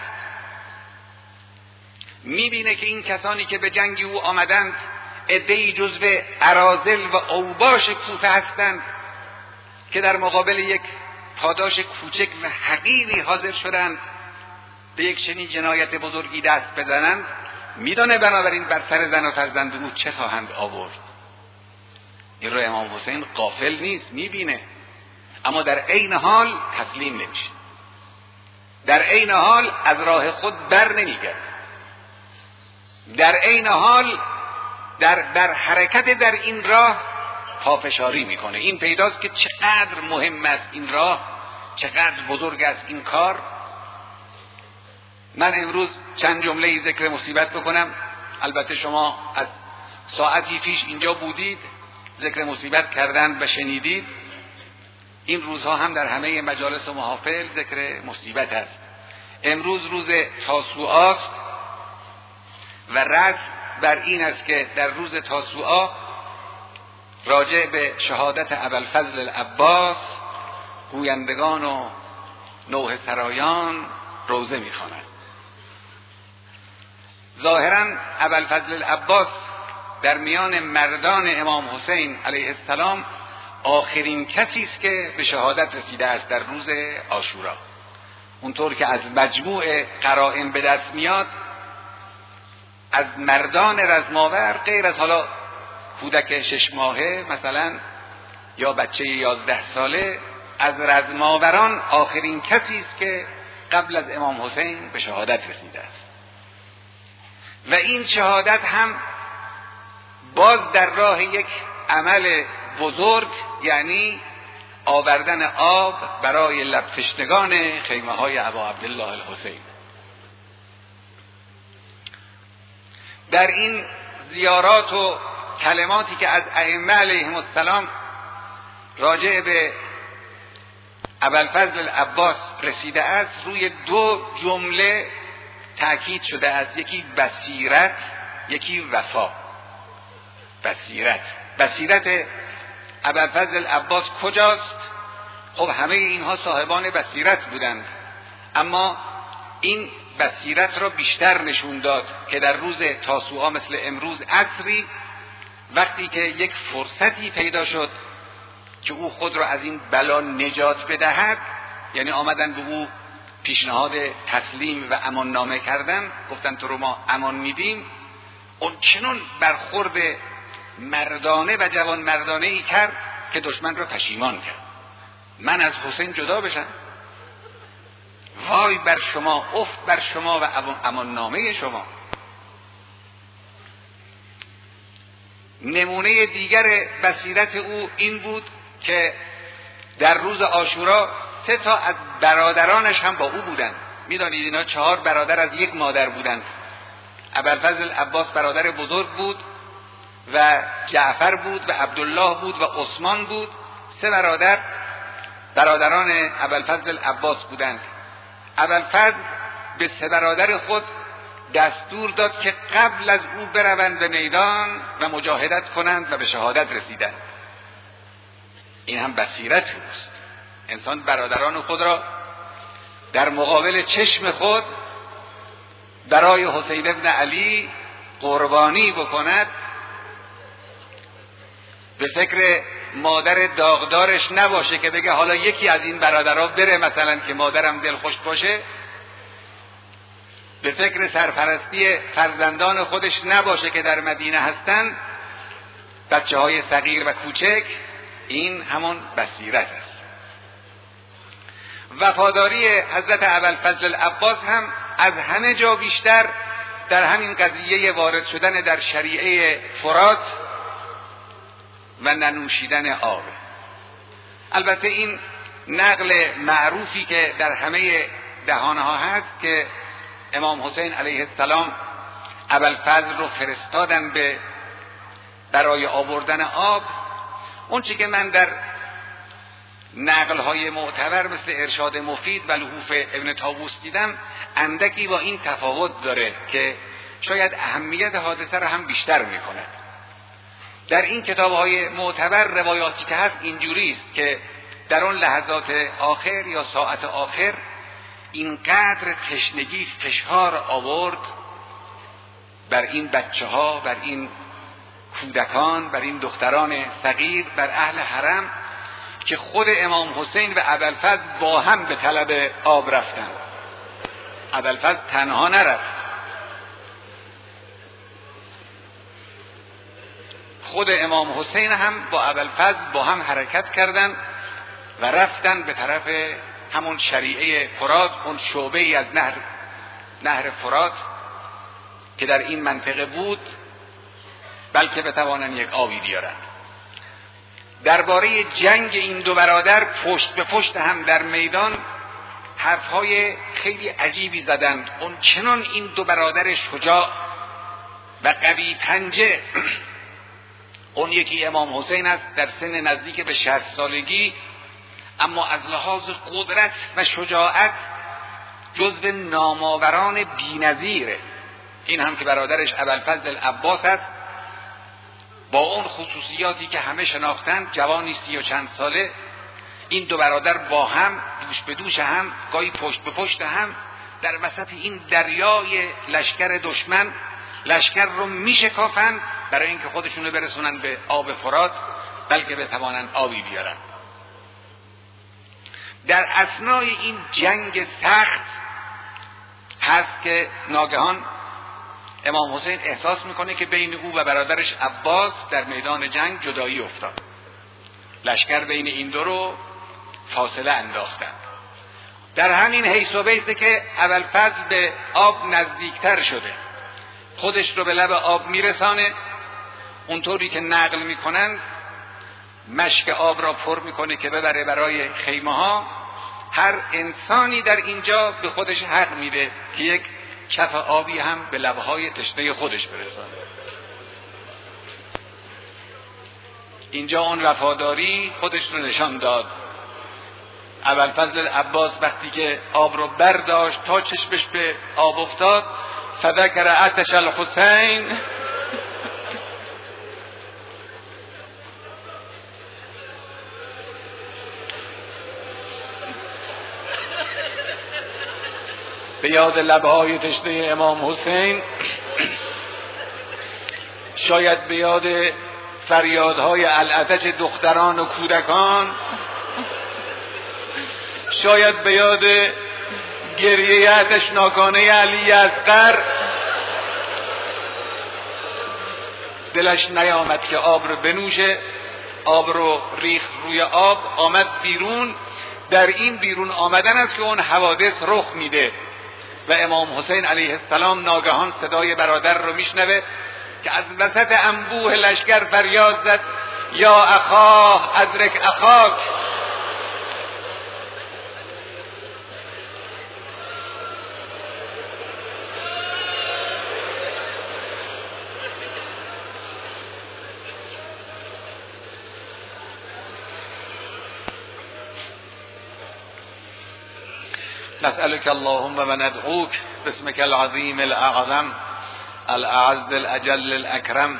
میبینه که این کسانی که به جنگ او آمدند عده‌ای جزو اراذل و اوباش کوفه هستند که در مقابل یک پاداش کوچک و حقیری حاضر شدند به یک چنین جنایت بزرگی دست بزنند، میدانه بنابراین بر سر زن و فرزند او چه خواهند آورد. این رو امام حسین غافل نیست، میبینه، اما در عین حال تسلیم نمیشه، در عین حال از راه خود بر نمیگرده، در عین حال در حرکت در این راه پافشاری میکنه. این پیداست که چقدر مهم است این راه، چقدر بزرگ است این کار. من امروز چند جمله ذکر مصیبت بکنم. البته شما از ساعتی پیش اینجا بودید، ذکر مصیبت کردن و شنیدید. این روزها هم در همه مجالس و محافل ذکر مصیبت است. امروز روز تاسوعاست و رسم بر این است که در روز تاسوعا راجع به شهادت ابوالفضل العباس گویندگان و نوحه سرایان روزه می‌خوانند. ظاهراً ابوالفضل العباس در میان مردان امام حسین علیه السلام آخرین کسی است که به شهادت رسیده است در روز عاشورا. اونطور که از مجموع قرائن به دست میاد، از مردان رزماور غیر از حالا کودک 6 ماهه مثلا یا بچه 11 ساله، از رزماوران آخرین کسی است که قبل از امام حسین به شهادت رسیده است. و این شهادت هم باز در راه یک عمل بزرگ، یعنی آوردن آب برای لب تشنگان خیمه های ابا عبدالله الحسین. در این زیارات و کلماتی که از ائمه علیهم السلام راجع به ابوالفضل العباس رسیده است، روی دو جمله تأکید شده است، یکی بصیرت، یکی وفا. بصیرت ابوالفضل العباس کجاست؟ خب همه اینها صاحبان بصیرت بودند، اما این بصیرت را بیشتر نشون داد که در روز تاسوعا مثل امروز عصری، وقتی که یک فرصتی پیدا شد که او خود را از این بلا نجات بدهد، یعنی آمدن به او پیشنهاد تسلیم و امان نامه کردن، گفتن تو رو ما امان میدیم، اون چنون برخورد مردانه و جوان مردانه ای کرد که دشمن را پشیمان کرد. من از حسین جدا بشم؟ وای بر شما، افت بر شما و امان نامه شما. نمونه دیگر بصیرت او این بود که در روز عاشورا 3 تا از برادرانش هم با او بودند. میدانید اینا 4 برادر از یک مادر بودند. ابوالفضل العباس برادر بزرگ بود و جعفر بود و عبدالله بود و عثمان بود. 3 برادران ابوالفضل العباس بودند. ابوالفضل به 3 برادر خود دستور داد که قبل از او بروند به میدان و مجاهدت کنند و به شهادت رسیدند. این هم بصیرت است. انسان برادران خود را در مقابل چشم خود برای حسین ابن علی قربانی بکند، به فکر مادر داغدارش نباشه که بگه حالا یکی از این برادرها بره مثلا که مادرم دلخوش باشه، به فکر سرپرستی فرزندان خودش نباشه که در مدینه هستند، بچه های صغیر و کوچک. این همون بصیرت است. وفاداری حضرت ابوالفضل العباس هم از همه جا بیشتر در همین قضیه وارد شدن در شریعه فرات و ننوشیدن آب. البته این نقل معروفی که در همه دهانها هست که امام حسین علیه السلام ابوالفضل رو فرستادن برای آوردن آب، اون چی که من در نقل‌های معتبر مثل ارشاد مفید و لحوف ابن طاووس دیدم، اندکی با این تفاوت داره که شاید اهمیت حادثه رو هم بیشتر می‌کند. در این کتاب‌های معتبر روایاتی که هست اینجوری است که در اون لحظات آخر یا ساعت آخر اینقدر تشنگی فشار آورد بر این بچه‌ها، بر این کودکان، بر این دختران صغیر، بر اهل حرم، که خود امام حسین و ابوالفضل با هم به طلب آب رفتند. ابوالفضل تنها نرفت، خود امام حسین هم با ابوالفضل با هم حرکت کردند و رفتن به طرف همون شریعه فرات، اون شعبه ای از نهر فرات که در این منطقه بود، بلکه بتوانند یک آبی بیارند. درباره جنگ این 2 برادر پشت به پشت هم در میدان حرفهای خیلی عجیبی زدند. اون چنان این 2 برادر شجاع و قوی پنجه، اون یکی امام حسین است در سن نزدیک به 60 سالگی، اما از لحاظ قدرت و شجاعت جزو نامآوران بی‌نظیره. این هم که برادرش ابوالفضل العباس است، با اون خصوصیاتی که همه شناختند، جوانی 30 و چند ساله، این 2 برادر با هم دوش به دوش هم، گاهی پشت به پشت هم، در وسط این دریای لشکر دشمن لشکر رو میشکافند برای اینکه خودشون رو برسونن به آب فرات، بلکه بتوانند آبی بیارن. در اثنای این جنگ سخت هست که ناگهان امام حسین احساس میکنه که بین او و برادرش عباس در میدان جنگ جدایی افتاد. لشکر بین این 2 رو فاصله انداختند. در همین حیث و بیسه که ابوالفضل به آب نزدیکتر شده خودش رو به لب آب میرسانه، اونطوری که نقل میکنند مشک آب را پر میکنه که ببره برای خیمه ها. هر انسانی در اینجا به خودش حق میده که یک کف آبی هم به لبهای تشنه خودش برسانه. اینجا اون وفاداری خودش رو نشان داد. ابوالفضل عباس وقتی که آب رو برداشت تا چشمش به آب افتاد، فذکر عطش الحسین، به یاد لبهای تشنه امام حسین، شاید به یاد فریادهای العطش دختران و کودکان، شاید به یاد گریه آتشناکانه علی اصغر، دلش نیامد که آب رو بنوشه. آب رو ریخت روی آب، آمد بیرون. در این بیرون آمدن است که اون حوادث رخ میده و امام حسین علیه السلام ناگهان صدای برادر رو میشنوه که از وسط انبوه لشکر فریاد زد یا اخاه ادرک اخاک. نسألك اللهم وندعوك باسمك العظيم الأعظم الأعز الأجل الأكرم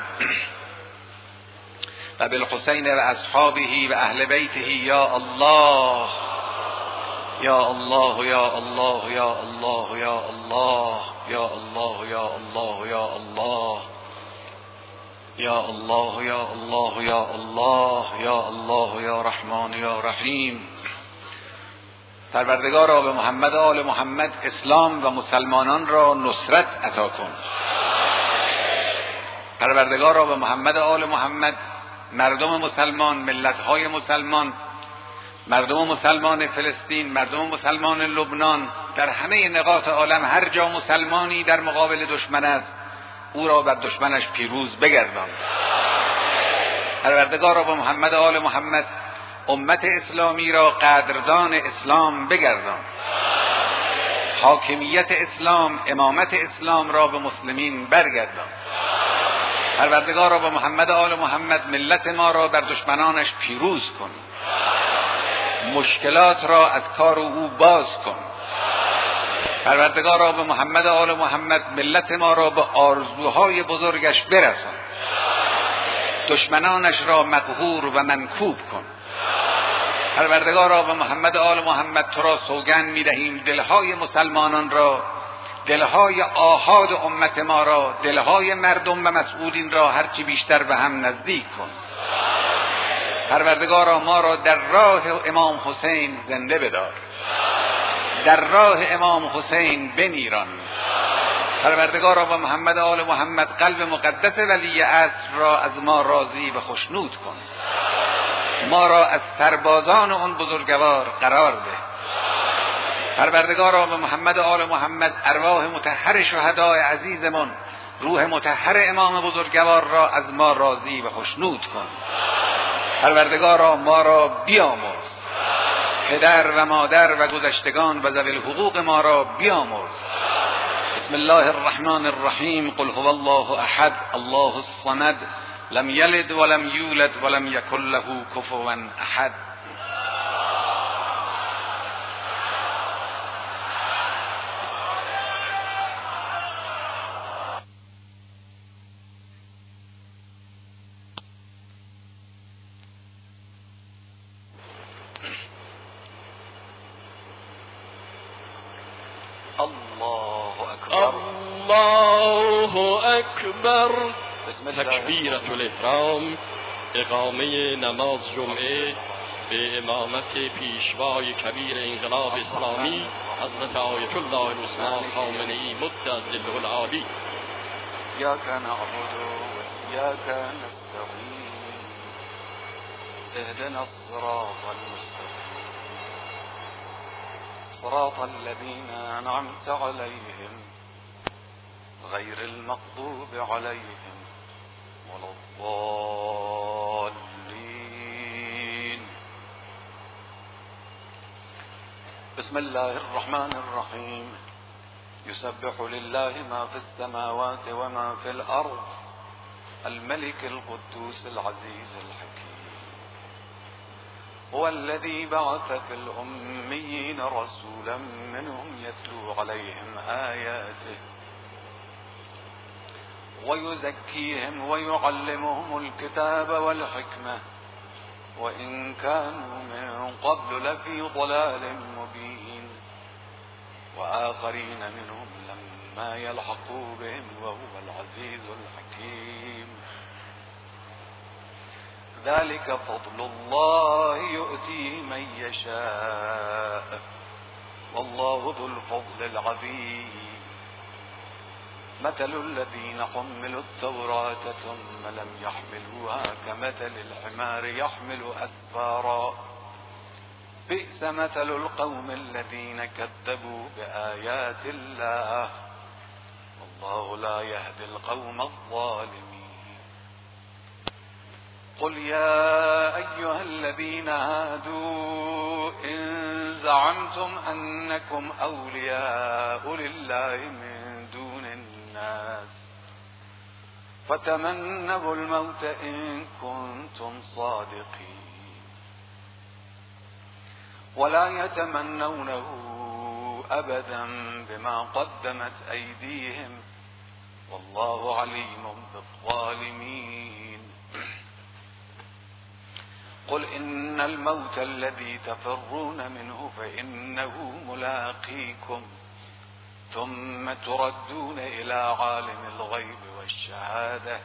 وبالحسين وأصحابه وأهل بيته يا الله يا الله يا الله يا الله يا الله يا الله يا الله يا الله يا الله يا الله يا الله يا الله يا رحمن يا رحيم. پروردگارا به محمد و آل محمد اسلام و مسلمانان را نصرت عطا کن. پروردگارا به محمد و آل محمد مردم مسلمان، ملت‌های مسلمان، مردم مسلمان فلسطین، مردم مسلمان لبنان، در همه نقاط عالم هر جا مسلمانی در مقابل دشمن است او را بر دشمنش پیروز بگردان. پروردگارا به محمد و آل محمد امت اسلامی را قدردان اسلام بگردان. حاکمیت اسلام، امامت اسلام را به مسلمین برگردان. پروردگار را به محمد و آل محمد ملت ما را بر دشمنانش پیروز کن. مشکلات را از کار او باز کن. پروردگار را به محمد و آل محمد ملت ما را به آرزوهای بزرگش برسان. دشمنانش را مقهور و منکوب کن. پروردگارا به محمد آل محمد تو را سوگند می‌دهیم دلهای مسلمانان را، دلهای آحاد امت ما را، دلهای مردم و مسئولین را هرچی بیشتر به هم نزدیک کن. پروردگارا ما را در راه امام حسین زنده بدار، در راه امام حسین بمیران. پروردگارا به محمد آل محمد قلب مقدس ولی عصر را از ما راضی و خشنود کن. ما را از سربازان اون بزرگوار قرار ده. پروردگارا به محمد آل محمد ارواح مطهر شهدای عزیزمون، روح مطهر امام بزرگوار را از ما راضی و خشنود کن. پروردگارا ما را بیامرز، پدر و مادر و گذشتگان و ذوی الحقوق ما را بیامرز. بسم الله الرحمن الرحیم. قل هو الله احد الله الصمد لم یلد ولم یولد ولم یکن له کفوا احد. الله اکبر. تکبیرة الاحرام، اقامه نماز جمعه به امامت پیشوای کبیر انقلاب اسلامی حضرت آیت الله العظمی خامنه‌ای مجدد العالی. ایاک نعبد و ایاک نستعین اهدنا الصراط المستقیم صراط الذین انعمت علیهم غير المغضوب عليهم ولا الضالين. بسم الله الرحمن الرحيم. يسبح لله ما في السماوات وما في الأرض، الملك القدوس العزيز الحكيم. هو الذي بعث في الأميين رسولا منهم يتلو عليهم آياته ويزكيهم ويعلمهم الكتاب والحكمة وإن كانوا من قبل لفي ضلال مبين، وآخرين منهم لما يلحقوا بهم وهو العزيز الحكيم. ذلك فضل الله يؤتيه من يشاء والله ذو الفضل العظيم. مثل الذين حملوا التوراة ثم لم يحملوها كمثل الحمار يحمل أسفارا، بئس مثل القوم الذين كذبوا بآيات الله والله لا يهدي القوم الظالمين. قل يا أيها الذين هادوا إن زعمتم أنكم أولياء لله من دون الناس فتمنوا الموت إن كنتم صادقين ولا يتمنونه أبدا بما قدمت أيديهم والله عليم بالظالمين. قل إن الموت الذي تفرون منه فإنه ملاقيكم ثم تردون إلى عالم الغيب والشهادة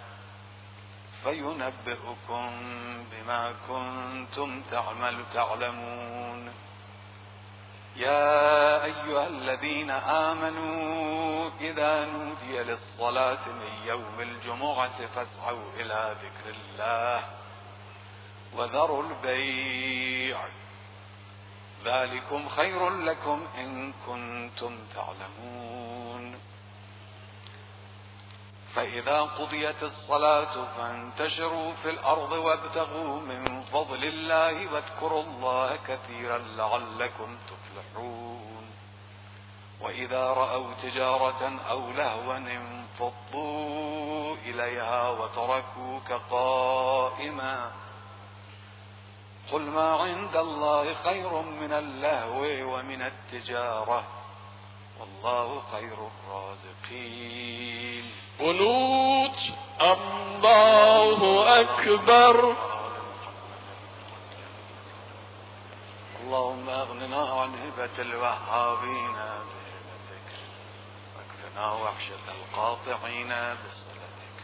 فينبئكم بما كنتم تعلمون. يا أيها الذين آمنوا إذا نودي للصلاة من يوم الجمعة فاسعوا إلى ذكر الله وذروا البيع ذلكم خير لكم إن كنتم تعلمون. فإذا قضيت الصلاة فانتشروا في الأرض وابتغوا من فضل الله واذكروا الله كثيرا لعلكم تفلحون. وإذا رأوا تجارة أو لهوا انفضوا إليها وتركوك قائما. قل ما عند الله خير من اللهو ومن التجارة والله خير الرازقين. قنوت الله أكبر. اللهم أغننا عن هبة الوهابين بهبتك واكفنا وحشة القاطعين بصلتك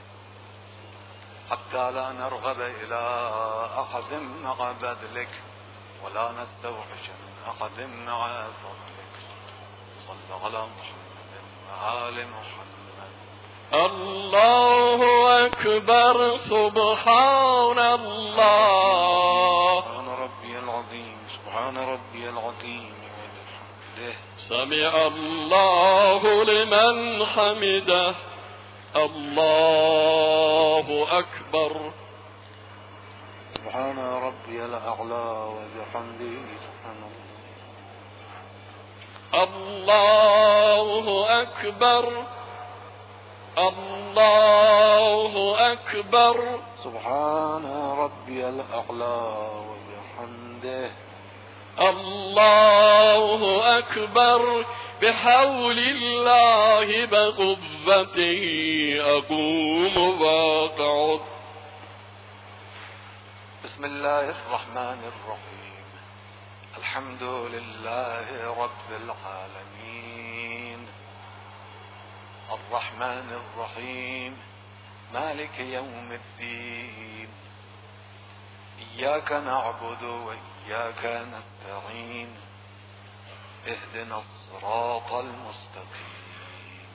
حتى لا نرغب إلى أحد مع بذلك ولا نستوحش من أحد مع فضلك. صل على محمد وآل محمد. الله أكبر. سبحان الله. سبحان ربي العظيم. سبحان ربي العظيم وبحمده. سمع الله لمن حمده. الله أكبر. سبحان ربي الأعلى وبحمده. سبحان الله أكبر. الله أكبر. سبحان ربي الأعلى وبحمده. الله أكبر. بحول الله بقوته أقوم وأقعد. بسم الله الرحمن الرحيم. الحمد لله رب العالمين الرحمن الرحيم مالك يوم الدين. إياك نعبد وإياك نستعين. اهدنا الصراط المستقيم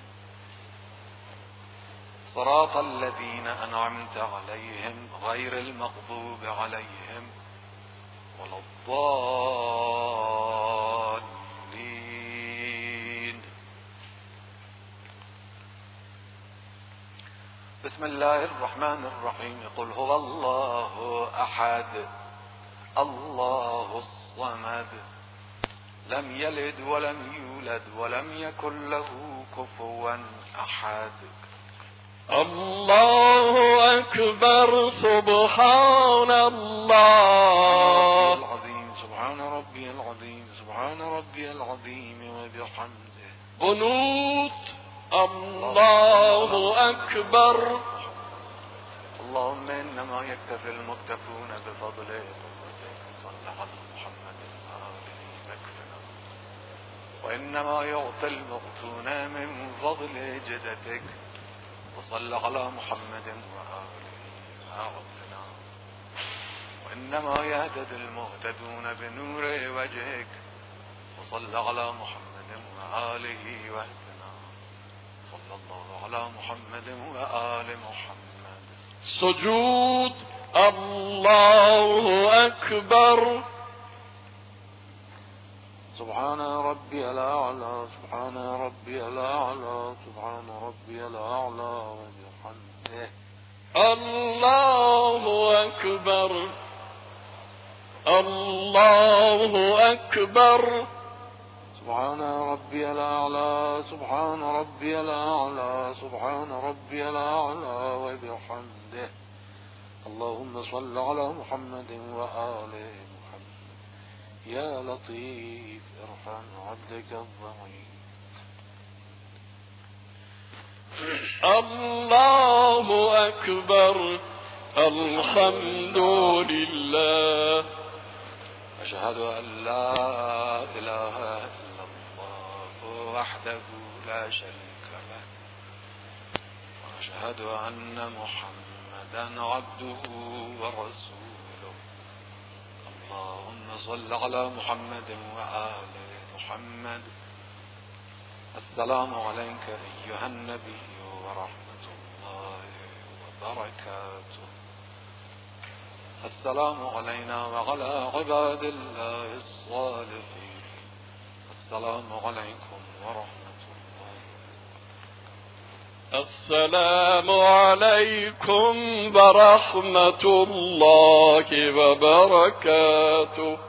صراط الذين أنعمت عليهم غير المغضوب عليهم ولا الضالين. بسم الله الرحمن الرحيم. قل هو الله أحد الله الصمد لم يلد ولم يولد ولم يكن له كفوا أحد. الله أكبر. سبحان الله العظيم سبحان ربي العظيم سبحان ربي العظيم وبحمده. قنوت. الله أكبر. اللهم إنما يكتفي المكتفون بفضله صلى على محمد وآله يكفنا، وإنما يعطي المقتون من فضل جدتك وصلى على محمد وآله أعطنا، وإنما يهتدي المهتدون بنور وجهك وصلى على محمد وآله واهدنا، صلى الله على محمد وآل محمد. سجود. الله أكبر. سبحان ربي الأعلى سبحان ربي الأعلى سبحان ربي الأعلى وبحمده. الله أكبر. الله أكبر. سبحان ربي الأعلى سبحان ربي الأعلى سبحان ربي الأعلى وبحمده. اللهم صل على محمد وآله محمد. يا لطيف ارحم عبدك الضعيف. الله أكبر. الحمد لله. أشهد أن لا إله إلا الله وحده لا شريك له، وأشهد أن محمدا عبده ورسوله. اللهم صل على محمد وآل محمد. السلام عليك أيها النبي ورحمة الله وبركاته. السلام علينا وعلى عباد الله الصالحين. السلام عليكم ورحمة الله. السلام عليكم ورحمة الله وبركاته.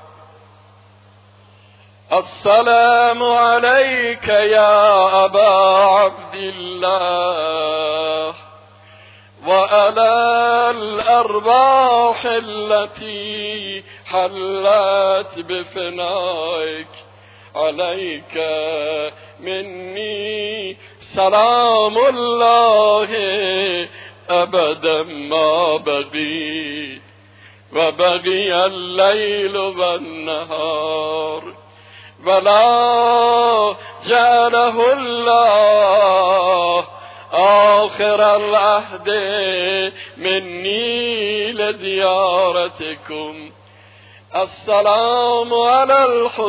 السلام عليك يا أبا عبد الله وعلى الأرواح التي حلت بفنائك. عليك مني سلام الله أبدا ما بقي وبقي الليل والنهار، ولا جعله الله آخر العهد مني لزيارتكم. السلام على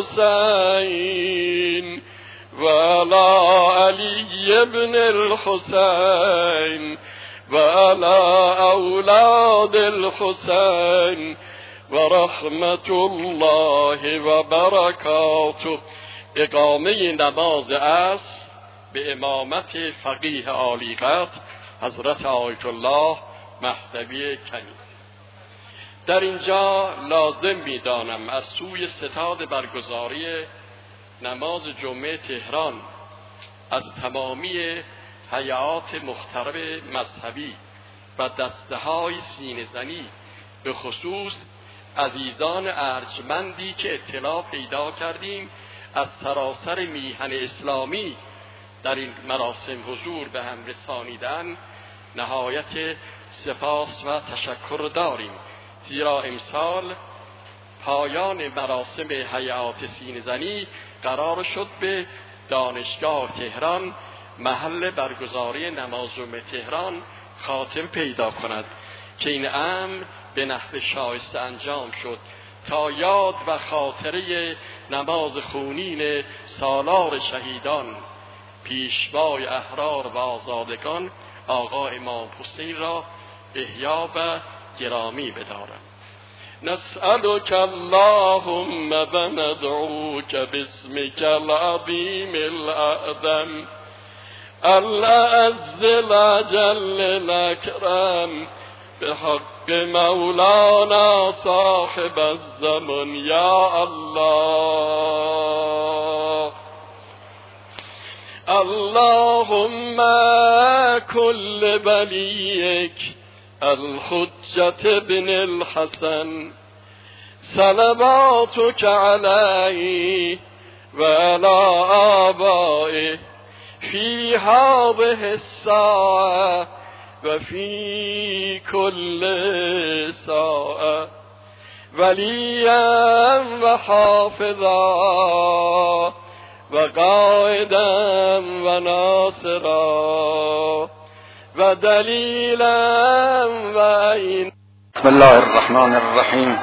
الحسين وعلى علي بن الحسين وعلى أولاد الحسين ورحمة الله وبركاته. اقامه نماز عصر به امامت فقیه عالیقدر حضرت آیت الله مهدوی کنی. در اینجا لازم می‌دانم از سوی ستاد برگزاری نماز جمعه تهران از تمامی هیئات محترم مذهبی و دسته‌های سینه‌زنی به خصوص عزیزان ارجمندی که اطلاع پیدا کردیم از سراسر میهن اسلامی در این مراسم حضور به هم رسانیدن نهایت سپاس و تشکر داریم، زیرا امسال پایان مراسم هیئات سینه‌زنی قرار شد به دانشگاه تهران محل برگزاری نماز جمعه تهران خاتم پیدا کند که این امر به نحو شایسته انجام شد تا یاد و خاطره نماز خونین سالار شهیدان پیشوای احرار و آزادگان آقا امام حسین را احیا و گرامی بدارم. نسألك اللهم و ندعوك باسمك العظیم الأعظم الأعز الأجل الأكرم بحق مولانا صاحب الزمن يا الله. اللهم كل بليك الحجة بن الحسن صلواتك عليه وعلى آبائه في هذه الساعة وفي كل ساعة وليا وحافظا وقائدا وناصرا ودليلا وعينا. بسم الله الرحمن الرحیم.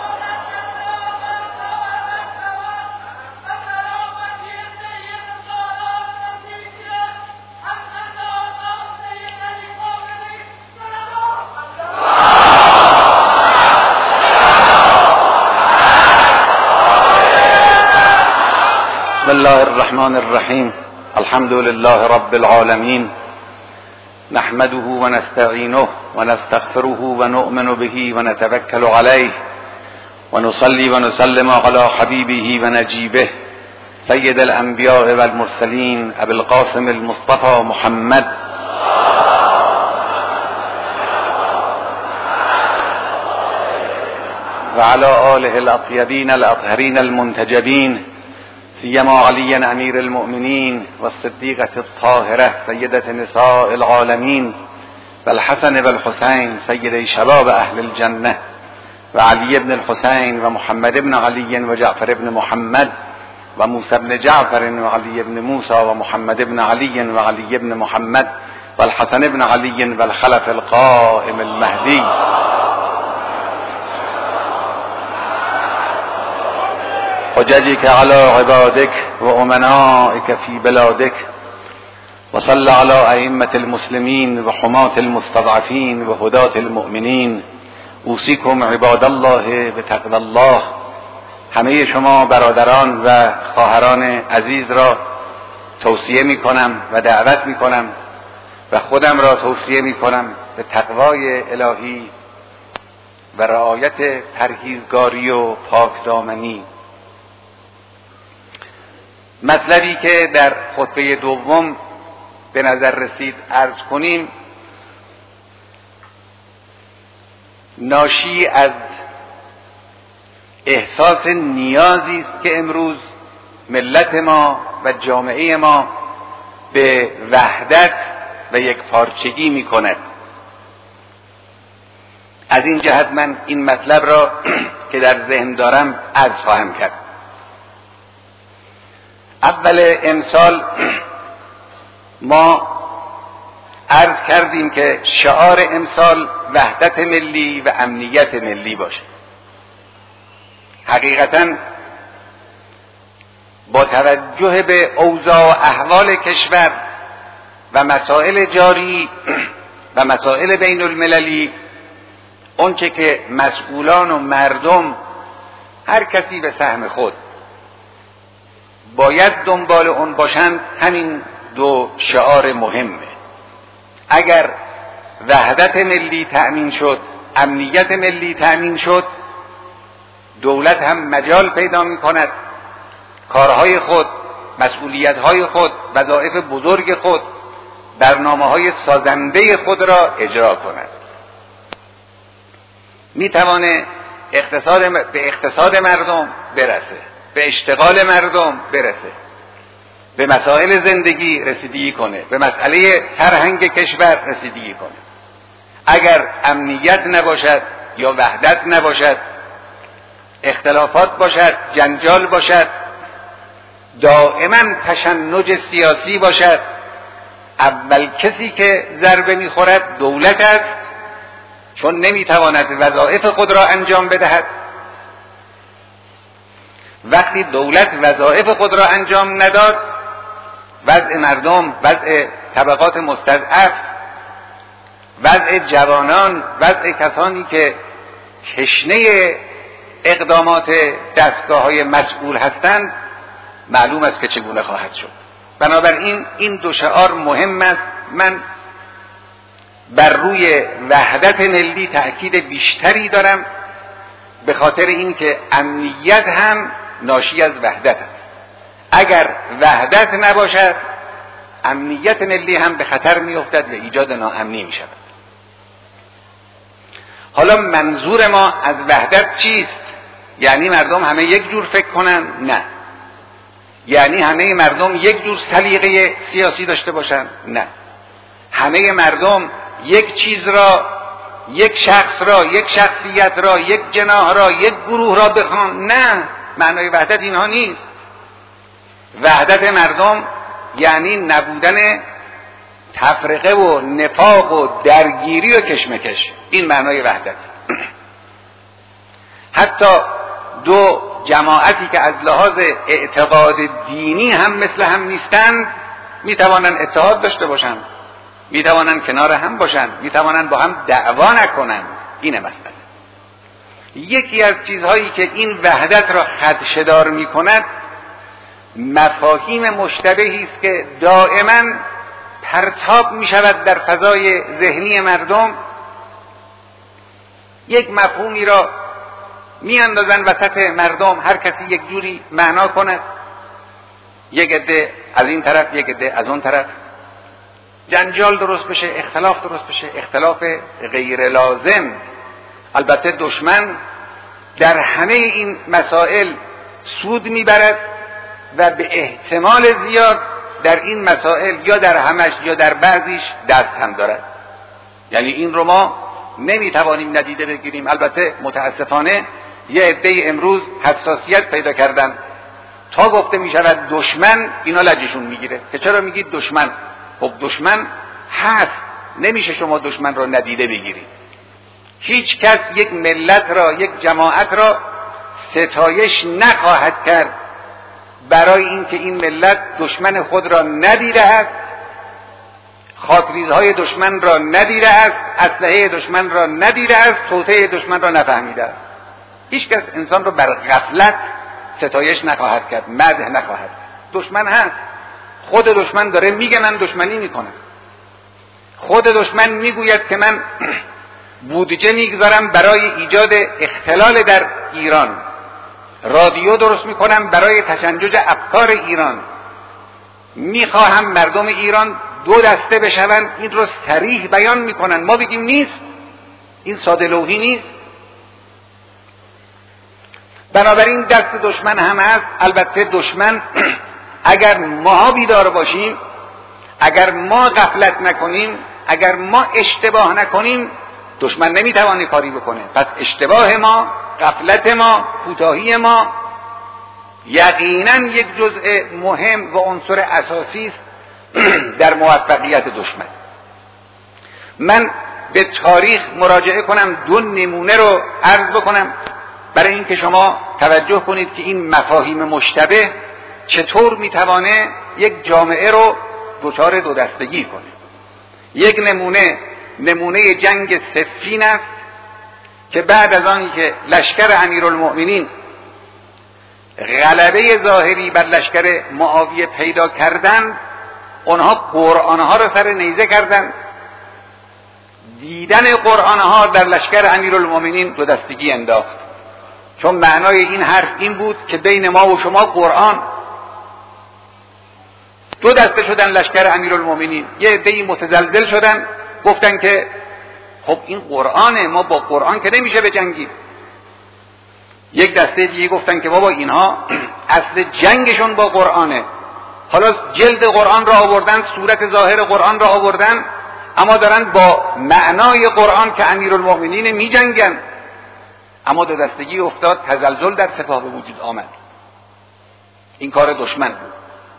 بسم الله الرحمن الرحیم. الحمد لله رب العالمین، نحمده ونستعینه ونستغفره ونؤمن به ونتوکل علیه ونصلي ونسلم على حبیبه ونجیبه سید الانبیاء والمرسلین ابی القاسم المصطفى محمد وعلى آله الأطيبين الأطهرين المنتجبين سيما علي أمير المؤمنين والصديقة الطاهرة سيدة نساء العالمين والحسن والحسين سيدي شباب أهل الجنة وعلي بن الحسين ومحمد بن علي وجعفر بن محمد وموسى بن جعفر وعلي بن موسى ومحمد بن علي وعلي بن محمد والحسن بن علي والخلف القائم المهدي حججك على عبادك وأمنائك في بلادك وصل على أئمة المسلمين وحماة المستضعفين وهداة المؤمنين. اوصیکم عباد الله بتقوی الله. همه شما برادران و خواهران عزیز را توصیه می کنم و دعوت می کنم و خودم را توصیه می کنم به تقوای الهی و رعایت پرهیزگاری و پاکدامنی. مطلبی که در خطبه دوم به نظر رسید عرض کنیم ناشی از احساس نیازی است که امروز ملت ما و جامعه ما به وحدت و یک پارچگی می کند. از این جهت من این مطلب را که در ذهن دارم عرض خواهم کرد. اول امسال ما عرض کردیم که شعار امسال وحدت ملی و امنیت ملی باشه. حقیقتاً با توجه به اوضاع و احوال کشور و مسائل جاری و مسائل بین المللی، اونچه که مسئولان و مردم هر کسی به سهم خود باید دنبال اون باشند همین دو شعار مهمه. اگر وحدت ملی تأمین شد، امنیت ملی تأمین شد، دولت هم مجال پیدا می کند کارهای خود، مسئولیتهای خود، وظایف بزرگ خود، برنامه‌های سازنده خود را اجرا کند. می توانه به اقتصاد مردم برسه، به اشتغال مردم برسه، به مسائل زندگی رسیدگی کنه، به مسئله فرهنگ کشور رسیدگی کنه. اگر امنیت نباشد یا وحدت نباشد، اختلافات باشد، جنجال باشد، دائما تشنج سیاسی باشد، اول کسی که ضربه میخورد دولت است، چون نمیتواند وظایف خود را انجام بدهد. وقتی دولت وظایف خود را انجام نداد، وضع مردم، وضع طبقات مستضعف، وضع جوانان، وضع کسانی که تشنه اقدامات دستگاه‌های مسئول هستند معلوم است که چگونه خواهد شد. بنابراین این دو شعار مهم است. من بر روی وحدت ملی تأکید بیشتری دارم، به خاطر اینکه امنیت هم ناشی از وحدت است. اگر وحدت نباشد امنیت ملی هم به خطر میافتد و ایجاد ناامنی می شود. حالا منظور ما از وحدت چیست؟ یعنی مردم همه یک جور فکر کنن؟ نه. یعنی همه مردم یک جور سلیقه سیاسی داشته باشن؟ نه. همه مردم یک چیز را، یک شخص را، یک شخصیت را، یک جناح را، یک گروه را بخوان؟ نه. معنای وحدت اینها نیست. وحدت مردم یعنی نبودن تفرقه و نفاق و درگیری و کشمکش. این معنای وحدت. حتی دو جماعتی که از لحاظ اعتقاد دینی هم مثل هم نیستند میتوانند اتحاد داشته باشند، میتوانند کنار هم باشند، میتوانند با هم دعوا نکنند. اینه مسئله. یکی از چیزهایی که این وحدت را خدشه‌دار میکند مفاهیم مشتبهی است که دائما پرتاب می شود در فضای ذهنی مردم. یک مفهومی را می اندازن وسط مردم، هر کسی یک جوری معنا کند، یک عده از این طرف، یک عده از اون طرف، جنجال درست بشه، اختلاف درست بشه، اختلاف غیر لازم. البته دشمن در همه این مسائل سود میبرد و به احتمال زیاد در این مسائل یا در همش یا در بعضیش دست هم دارد. یعنی این رو ما نمیتوانیم ندیده بگیریم. البته متاسفانه یه عده امروز حساسیت پیدا کردن، تا گفته میشود دشمن اینا لجشون میگیره که چرا میگید دشمن؟ خب دشمن هست، نمیشه شما دشمن رو ندیده بگیرید. هیچ کس یک ملت را، یک جماعت را ستایش نخواهد کرد برای اینکه این ملت دشمن خود را ندیده است، خاکریزهای دشمن را ندیده است، اسلحه دشمن را ندیده است، توطئه دشمن را نفهمیده است. هیچ کس انسان را بر غفلت ستایش نخواهد کرد، مدح نخواهد کرد. دشمن هست، خود دشمن داره میگه من دشمنی میکنم، خود دشمن میگوید که من بودجه میگذارم برای ایجاد اختلال در ایران، رادیو درست میکنم برای تشنج افکار ایران، میخواهم مردم ایران دو دسته بشوند. این رو صریح بیان میکنن، ما بگیم نیست، این ساده لوحی نیست. بنابراین دست دشمن هم هست. البته دشمن اگر ما بیدار باشیم، اگر ما غفلت نکنیم، اگر ما اشتباه نکنیم، دشمن نمیتوانه کاری بکنه. پس اشتباه ما، غفلت ما، کوتاهی ما یقینا یک جزء مهم و عنصر اساسی است در موفقیت دشمن. من به تاریخ مراجعه کنم، دو نمونه رو عرض بکنم برای اینکه شما توجه کنید که این مفاهیم مشتبه چطور میتوانه یک جامعه رو دچار دو دستگی کنه. یک نمونه جنگ صفین است که بعد از آنی که لشکر امیرالمؤمنین غلبه ظاهری بر لشکر معاویه پیدا کردند، اونها قرآنها رو سر نیزه کردند. دیدن قرآنها در لشکر امیرالمؤمنین دو دستگی انداخت، چون معنای این حرف این بود که بین ما و شما قرآن. دو دسته شدن لشکر امیرالمؤمنین. یه عده‌ای متزلزل شدن، گفتن که خب این قرآنه، ما با قرآن که نمیشه بجنگیم. یک دسته دیگه گفتن که بابا اینها اصل جنگشون با قرآنه، حالا جلد قرآن را آوردن، صورت ظاهر قرآن را آوردن، اما دارن با معنای قرآن که امیرالمؤمنین می جنگن. اما دو دستگی افتاد، تزلزل در سپاه به وجود آمد. این کار دشمن بود.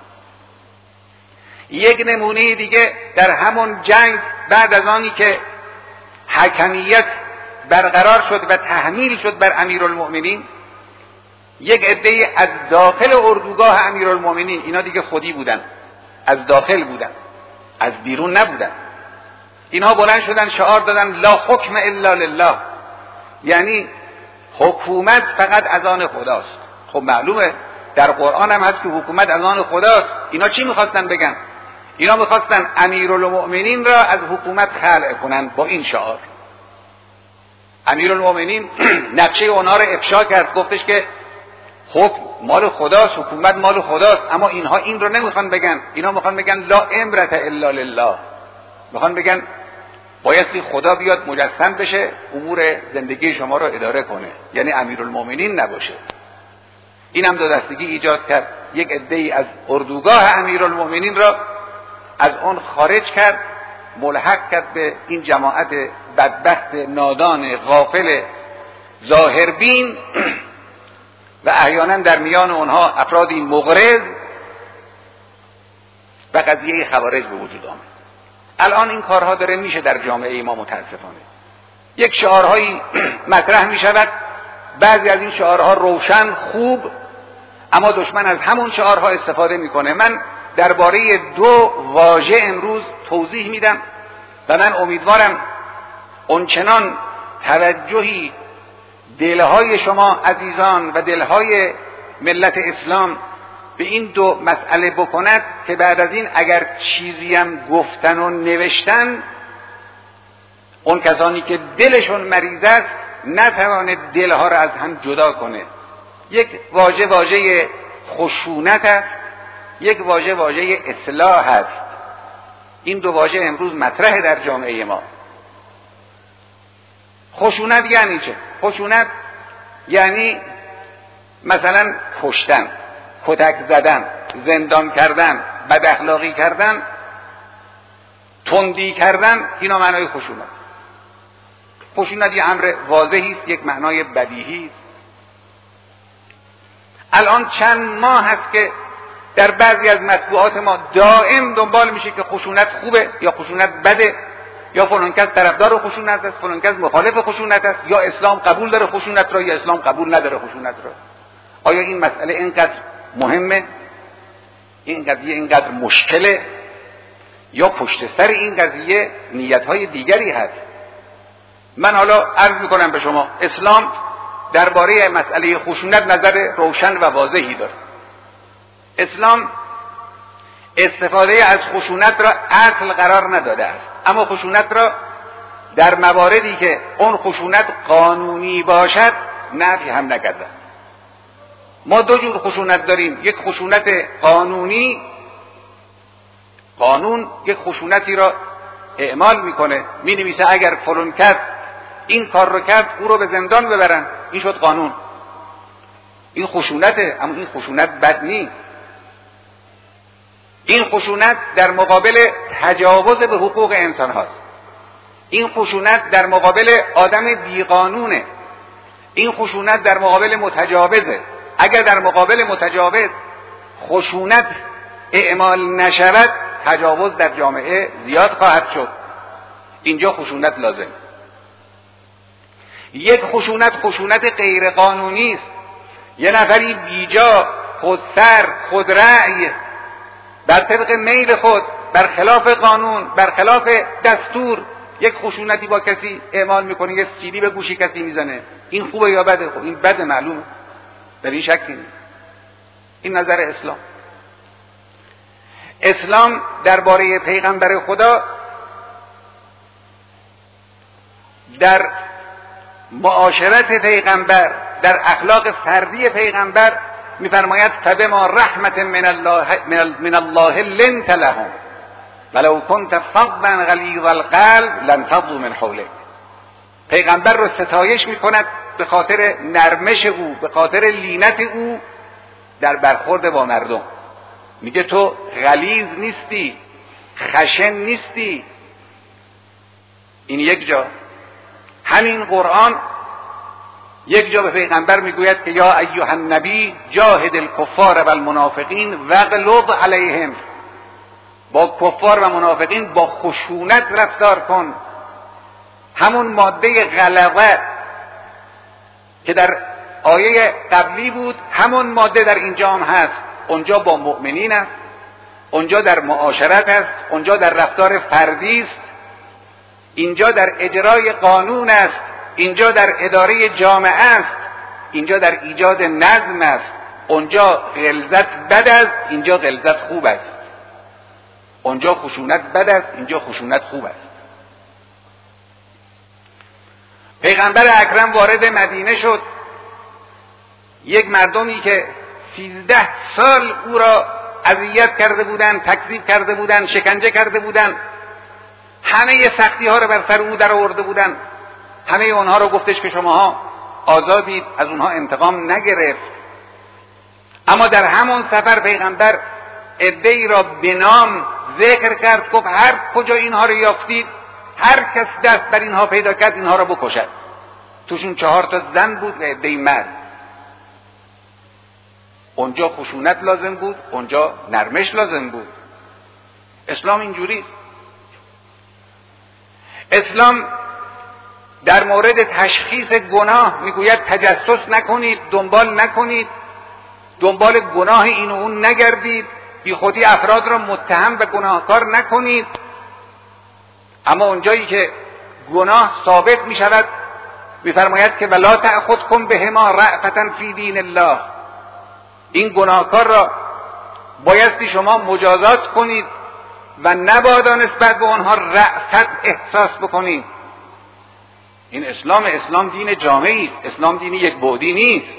یک نمونه دیگه در همون جنگ بعد از آنی که حکمیت برقرار شد و تحمیل شد بر امیرالمؤمنین، یک عده از داخل اردوگاه امیرالمؤمنین، اینا دیگه خودی بودن، از داخل بودن، از بیرون نبودن، اینها بلند شدن شعار دادن لا حکم الا لله، یعنی حکومت فقط از آن خداست. خب معلومه در قرآن هم هست که حکومت از آن خداست. اینا چی میخواستن بگن؟ اینا میخواستن امیرالمؤمنین را از حکومت خلع کنن با این شعار. امیرالمؤمنین نقشه اونها را افشا کرد، گفتش که حکم مال خداست، حکومت مال خداست، اما اینها این رو نمیخوان بگن. اینا میخوان بگن لا امرة الا لله، میخوان بگن بایستی خدا بیاد مجسم بشه امور زندگی شما رو اداره کنه، یعنی امیرالمؤمنین نباشه. این هم دو دستگی ایجاد کرد. یک عده‌ای از اردوگاه امیرالمؤمنین را از آن خارج کرد، ملحق کرد به این جماعت بدبخت نادان غافل ظاهربین و احیانا در میان اونها افرادی مغرض و قضیه خوارج به وجود آمد. الان این کارها داره میشه در جامعه ما متاسفانه. یک شعارهایی مطرح میشود، بعضی از این شعارها روشن خوب، اما دشمن از همون شعارها استفاده میکنه. من درباره دو واژه امروز توضیح میدم و من امیدوارم اونچنان توجهی دلهای شما عزیزان و دلهای ملت اسلام به این دو مسئله بکند که بعد از این اگر چیزی هم گفتن و نوشتن، اون کسانی که دلشون مریض است نتوانه دلها را از هم جدا کنه. یک واژه خشونت است، یک واژه اصلاح است. این دو واژه امروز مطرح در جامعه ما. خشونت یعنی چه؟ خشونت یعنی مثلا کشتن، کتک زدن، زندان کردن، بد اخلاقی کردن، تندی کردن. اینا معنای خشونت. خشونت یه امر واضحی است، یک معنای بدیهی است. الان چند ماه هست که در بعضی از مطبوعات ما دائم دنبال میشه که خشونت خوبه یا خشونت بده، یا فلان کس طرفدار خشونت است، فلان کس مخالف خشونت است، یا اسلام قبول داره خشونت را یا اسلام قبول نداره خشونت را. آیا این مسئله اینقدر مهمه؟ این قضیه اینقدر مشکله؟ یا پشت سر این قضیه نیت‌های دیگری هست؟ من حالا عرض میکنم به شما، اسلام درباره مسئله خشونت نظر روشن و واضحی داره. اسلام استفاده از خشونت را اصل قرار نداده است، اما خشونت را در مواردی که اون خشونت قانونی باشد نفی هم نکرده. ما دو جور خشونت داریم. یک خشونت قانونی، قانون یک خشونتی را اعمال میکنه، مینویسه اگر فلان کس این کار رو کرد او رو به زندان ببرن، این شد قانون. این خشونته، اما این خشونت بد نیست. این خشونت در مقابل تجاوز به حقوق انسان هاست. این خشونت در مقابل آدم بیقانونه. این خشونت در مقابل متجاوزه. اگر در مقابل متجاوز خشونت اعمال نشود، تجاوز در جامعه زیاد خواهد شد. اینجا خشونت لازم. یک خشونت غیر قانونی است. یه نفری بیجا، خودسر، خودرأی، بر طبق میل خود، برخلاف قانون، برخلاف دستور، یک خشونتی با کسی اعمال میکنه، یه سیلی به گوشی کسی میزنه. این خوبه یا بده؟ خب این بده، معلومه، در این شکی نیست. این نظر اسلام. اسلام درباره پیغمبر خدا در معاشرت پیغمبر، در اخلاق فردی پیغمبر میفرماید فبما رحمت من الله لنت لهم ولو كنت فظا غلیظ القلب لانفضوا من حولك. پیغمبر رو ستایش میکند به خاطر نرمش او، به خاطر لینت او در برخورد با مردم. میگه تو غلیظ نیستی، خشن نیستی. این یک جا. همین قرآن یک جا به پیغمبر میگوید که یا ایها النبی جاهد الکفار و المنافقین واغلظ علیهم. با کفار و منافقین با خشونت رفتار کن. همون ماده غلظه که در آیه قبلی بود، همون ماده در اینجا هم هست. اونجا با مؤمنین است، اونجا در معاشرت است، اونجا در رفتار فردی است، اینجا در اجرای قانون است، اینجا در اداره جامعه است، اینجا در ایجاد نظم است. اونجا غلظت بد است، اینجا غلظت خوب است. اونجا خشونت بد است، اینجا خشونت خوب است. پیغمبر اکرم وارد مدینه شد. یک مردمی که 13 سال او را اذیت کرده بودند، تکذیب کرده بودند، شکنجه کرده بودند، همه سختی ها را بر سر او در آورده بودند، همه اونها را گفتش که شماها آزادید، از اونها انتقام نگرفت. اما در همون سفر پیغمبر عده‌ای را به نام ذکر کرد، گفت هر کجا اینها را یافتید، هر کس دست بر اینها پیدا کرد اینها را بکشد. توشون 4 تا زن بود و عده‌ای مرد. اونجا خشونت لازم بود، اونجا نرمش لازم بود. اسلام اینجوریست. اسلام در مورد تشخیص گناه میگوید تجسس نکنید، دنبال نکنید، دنبال گناه این و اون نگردید، بی خودی افراد را متهم و گناهکار نکنید. اما اونجایی که گناه ثابت می شود میفرماید که ولا تأخذکم بهما رأفة فی دین الله، این گناهکار را بایستی شما مجازات کنید و نبادا نسبت به آنها رأفت احساس بکنید. این اسلام دین جامعی است. اسلام دین یک بعدی نیست.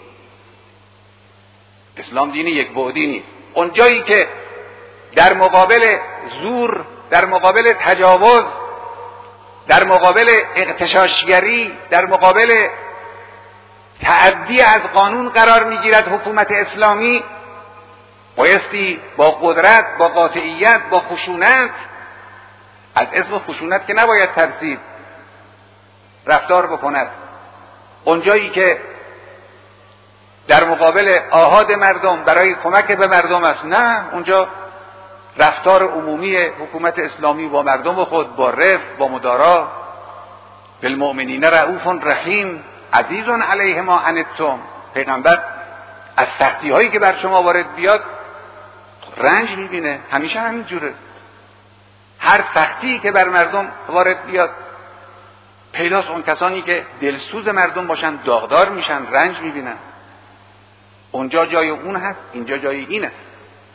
اسلام دین یک بعدی نیست. اونجایی که در مقابل زور، در مقابل تجاوز، در مقابل اغتشاشگری، در مقابل تعدی از قانون قرار میگیرد حکومت اسلامی، بایستی با قدرت، با قاطعیت، با خشونت، از اسم خشونت که نباید ترسید، رفتار بکند. اونجایی که در مقابل آحاد مردم برای کمک به مردم است، نه، اونجا رفتار عمومی حکومت اسلامی با مردم خود با رفق، با مدارا، بالمؤمنین رؤوف رحیم عزیز علیه ما عنتم. پیغمبر از سختی هایی که بر شما وارد بیاد رنج میبینه، همیشه همین جوره. هر سختی که بر مردم وارد بیاد پیداست اون کسانی که دلسوز مردم باشن داغدار میشن، رنج میبینن. اونجا جای اون هست، اینجا جای این است.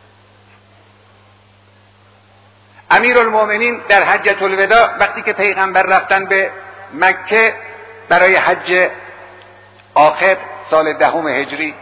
امیرالمومنین در حجة الوداع وقتی که پیغمبر رفتن به مکه برای حج آخر سال 10 هجری،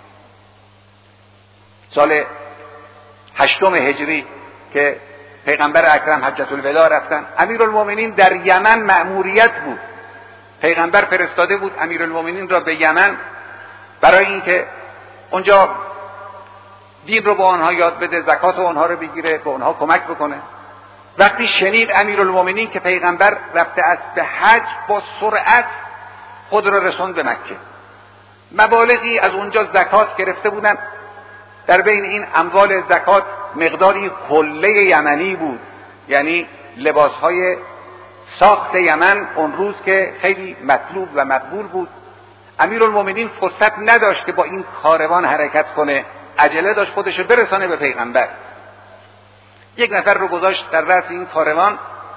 سال 8 هجری که پیغمبر اکرم حجة الوداع رفتن، امیرالمومنین در یمن مأموریت بود. پیغمبر فرستاده بود امیرالمومنین را به یمن برای اینکه اونجا دین رو به آنها یاد بده، زکات آنها رو بگیره، به آنها کمک بکنه. وقتی شنید امیرالمومنین که پیغمبر رفته است به حج، با سرعت خود را رسوند به مکه. مبالغی از اونجا زکات گرفته بودند. در بین این اموال زکات مقداری حله یمنی بود، یعنی لباسهای ساخت یمن اون روز که خیلی مطلوب و مقبول بود. امیرالمومنین فرصت نداشت که با این کاروان حرکت کنه، عجله داشت خودشو برسانه به پیغمبر. یک نفر رو گذاشت در رأس این کاروان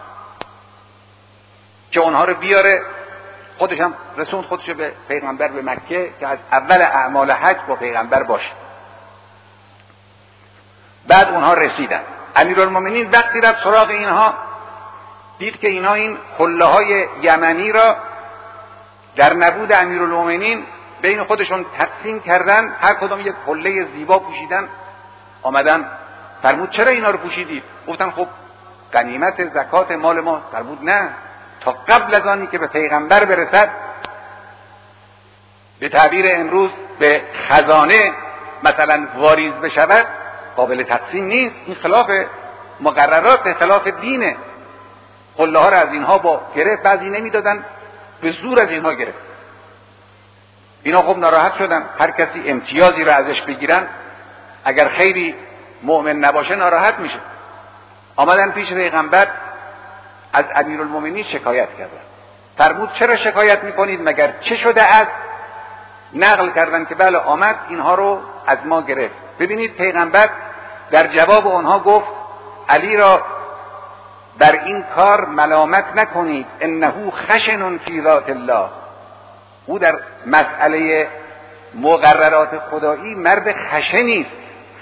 که اونها رو بیاره، خودش هم رسوند خودشو به پیغمبر به مکه که از اول اعمال حج با پیغمبر باشه. بعد اونها رسیدن. امیرالمومنین وقتی رفت سراغ اینها دید که اینها این حله های یمنی را در نبود امیرالمومنین بین خودشون تقسیم کردن، هر کدام یک حله زیبا پوشیدن. آمدن فرمود چرا اینا رو پوشیدید؟ گفتن خب غنیمت زکات مال ما. فرمود نه، تا قبل از آنی که به پیغمبر برسد، به تعبیر امروز به خزانه مثلا واریز بشود، قابل تقسیم نیست. این خلاف مقررات، خلاف دینه. حله ها را از اینها با گرفت، بعضی نمیدادن، به زور از اینها گرفت. اینا خب ناراحت شدن. هر کسی امتیازی را ازش بگیرن، اگر خیلی مؤمن نباشه ناراحت میشه. آمدن پیش پیغمبر، از امیرالمومنین شکایت کردن. فرمود چرا شکایت میکنید؟ مگر چه شده است؟ نقل کردن که بله آمد اینها رو از ما گرفت. ببینید پیغمبر در جواب آنها گفت علی را در این کار ملامت نکنید، انه خشن فی ذات الله. او در مسئله مقررات خدایی مرد خشنی است.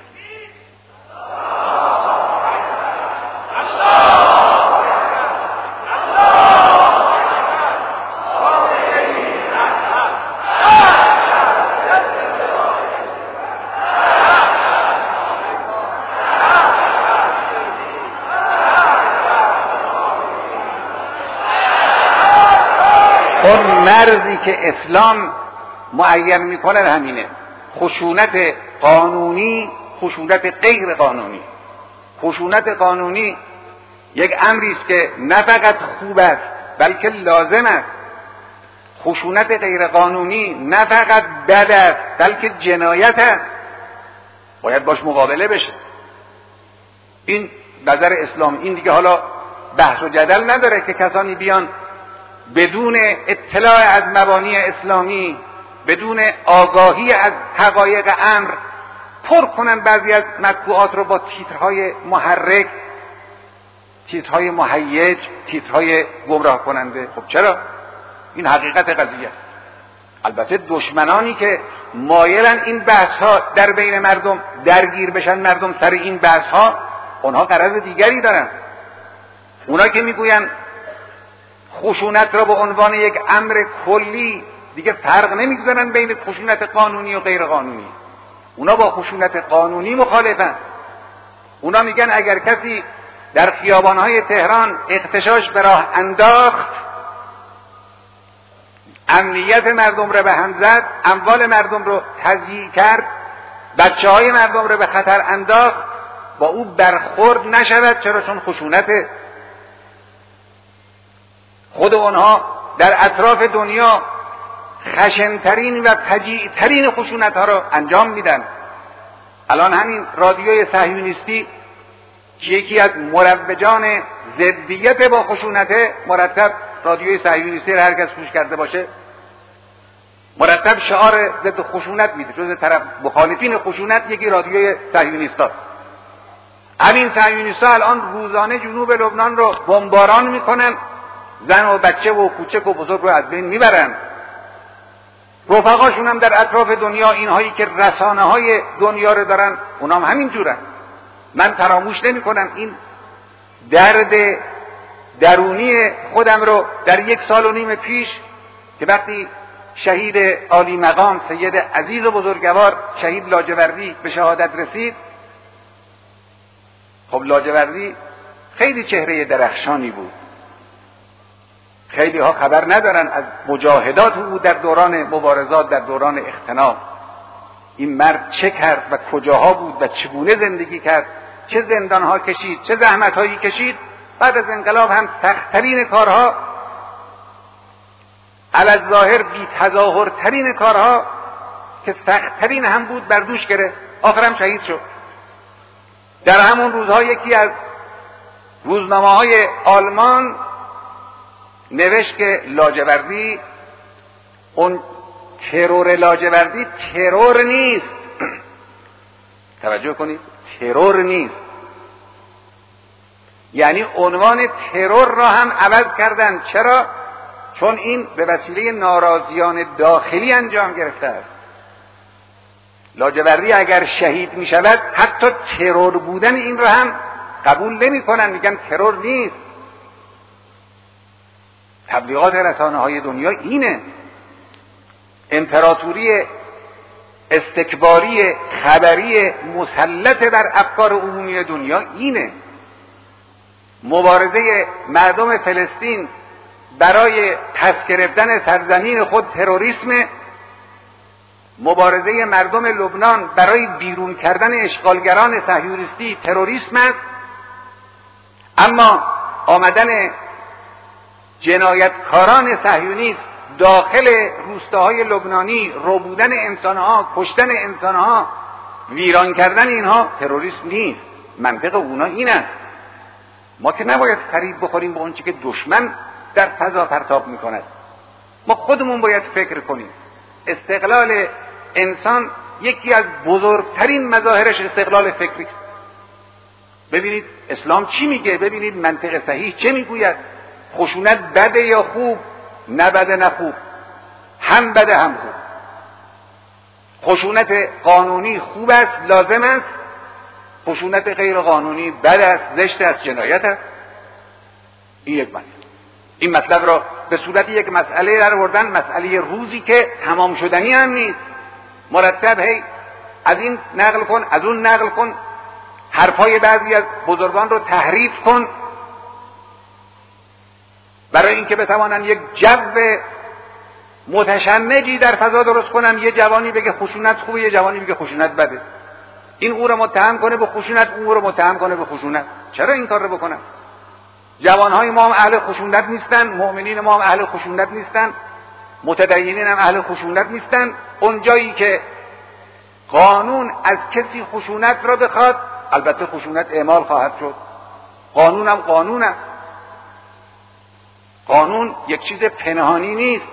اون مرزی که اسلام معین میکنه همینه، خشونت قانونی، خشونت غیر قانونی. خشونت قانونی یک امری است که نه فقط خوب است بلکه لازم است. خشونت غیر قانونی نه فقط بد است بلکه جنایت است، باید باش مقابله بشه. این نظر اسلام. این دیگه حالا بحث و جدل نداره که کسانی بیان بدون اطلاع از مبانی اسلامی، بدون آگاهی از حقایق امر، پر کنن بعضی از مطبوعات رو با تیترهای محرک، تیترهای مهیج، تیترهای گمراه کننده. خب چرا؟ این حقیقت قضیه. البته دشمنانی که مایلن این بحث ها در بین مردم درگیر بشن، مردم سر این بحث ها، اونها غرض دیگری دارن. اونا که میگوین خشونت را به عنوان یک امر کلی، دیگه فرق نمیگذارن بین خشونت قانونی و غیر قانونی. اونا با خشونت قانونی مخالفن. اونا میگن اگر کسی در خیابانهای تهران اغتشاش به راه انداخت، امنیت مردم رو به هم زد، اموال مردم رو تضییع کرد، بچه‌های مردم رو به خطر انداخت، با او برخورد نشود. چرا؟ چون خشونته. خود اونها در اطراف دنیا خشنترین و فجیعترین خشونت ها را انجام میدن. الان همین رادیوی صهیونیستی که یکی از مروجان ضدیت با خشونت، مرتب رادیوی صهیونیستی را هر کس گوش کرده باشه مرتب شعار ضد خشونت میده. جز طرف مخالفین خشونت یکی رادیوی صهیونیستا. همین صهیونیستا الان روزانه جنوب لبنان رو بمباران میکنن، زن و بچه و کوچک و بزرگ رو از بین میبرن. رفقاشون هم در اطراف دنیا، اینهایی که رسانه های دنیا رو دارن، اونام همین جورن. من فراموش نمی کنم این درد درونی خودم رو در 1.5 سال پیش که وقتی شهید عالی مقام سید عزیز و بزرگوار شهید لاجوردی به شهادت رسید. خب لاجوردی خیلی چهره درخشانی بود، خیلی ها خبر ندارن از مجاهدات او در دوران مبارزات، در دوران اختناق. این مرد چه کرد و کجاها بود و چگونه زندگی کرد، چه زندانها کشید، چه زحمتهایی کشید. بعد از انقلاب هم سخت‌ترین کارها، علی الظاهر بی تظاهرترین کارها که سخت‌ترین هم بود بر دوش گرفت، آخرم شهید شد. در همون روزها یکی از روزنامه‌های آلمان نوشت که لاجوردی، اون ترور لاجوردی ترور نیست. توجه کنید، ترور نیست. یعنی عنوان ترور را هم عوض کردن. چرا؟ چون این به وسیله ناراضیان داخلی انجام گرفته است. لاجوردی اگر شهید می شود حتی ترور بودن این را هم قبول نمی کنن، میگن ترور نیست. تبلیغات رسانه های دنیا اینه. امپراتوری استکباری خبری مسلط بر افکار عمومی دنیا اینه. مبارزه مردم فلسطین برای پس گرفتن سرزمین خود تروریسم، مبارزه مردم لبنان برای بیرون کردن اشغالگران صهیونیستی تروریسم است. اما آمدن جنایتکاران صهیونیست داخل روستاهای لبنانی، ربودن انسانها، کشتن انسانها، ویران کردن اینها تروریسم نیست. منطق اونا این است. ما که نباید فریب بخوریم به اون چیزی که دشمن در فضا پرتاب میکند. ما خودمون باید فکر کنیم. استقلال انسان یکی از بزرگترین مظاهرش استقلال فکری است. ببینید اسلام چی میگه، ببینید منطق صحیح چه میگوید. خشونت بده یا خوب؟ نه بده نه خوب، هم بده هم خوب. خشونت قانونی خوب است، لازم است، خشونت غیر قانونی بد است، زشت است، جنایت است. این یک مطلب. این مطلب را به صورت یک مسئله در آوردن، مسئله روزی که تمام شدنی هم نیست، مرتب هی از این نقل کن، از اون نقل کن، حرفای بعضی از بزرگان رو تحریف کن برای اینکه بتوانن یک جو متشنجی در فضا درست کنن. یه جوانی بگه خشونت خوبه، یه جوانی بگه خشونت بده، این او رو متهم کنه به خشونت، اون او رو متهم کنه به خشونت. چرا این کار رو بکنن؟ جوانهای ما هم اهل خشونت نیستن، مؤمنین ما هم اهل خشونت نیستن، متدینین هم اهل خشونت نیستن. اونجایی که قانون از کسی خشونت را بخواد، البته خشونت اعمال خواهد شد. قانون هم قانون است. قانون یک چیز پنهانی نیست.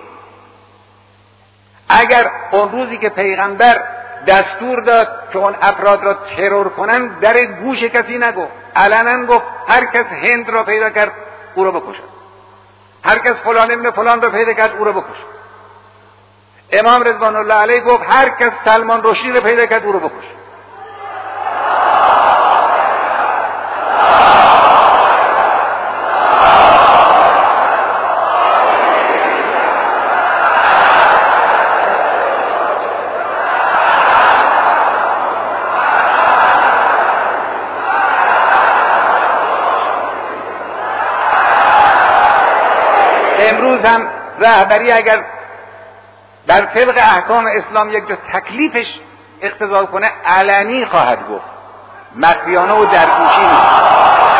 اگر اون روزی که پیغمبر دستور داد که اون افراد را ترور کنن، در گوش کسی نگو، علنا گفت هر کس هند را پیدا کرد او را بکشد، هر کس فلان ابن فلان را پیدا کرد او را بکشد. امام رضوان الله علیه گفت هر کس سلمان رشدی را پیدا کرد او را بکشد. امروز هم رهبری اگر در طبق احکام اسلام یک جا تکلیفش اقتضا کنه، علنی خواهد گفت، مخفیانه و درگوشی نیست.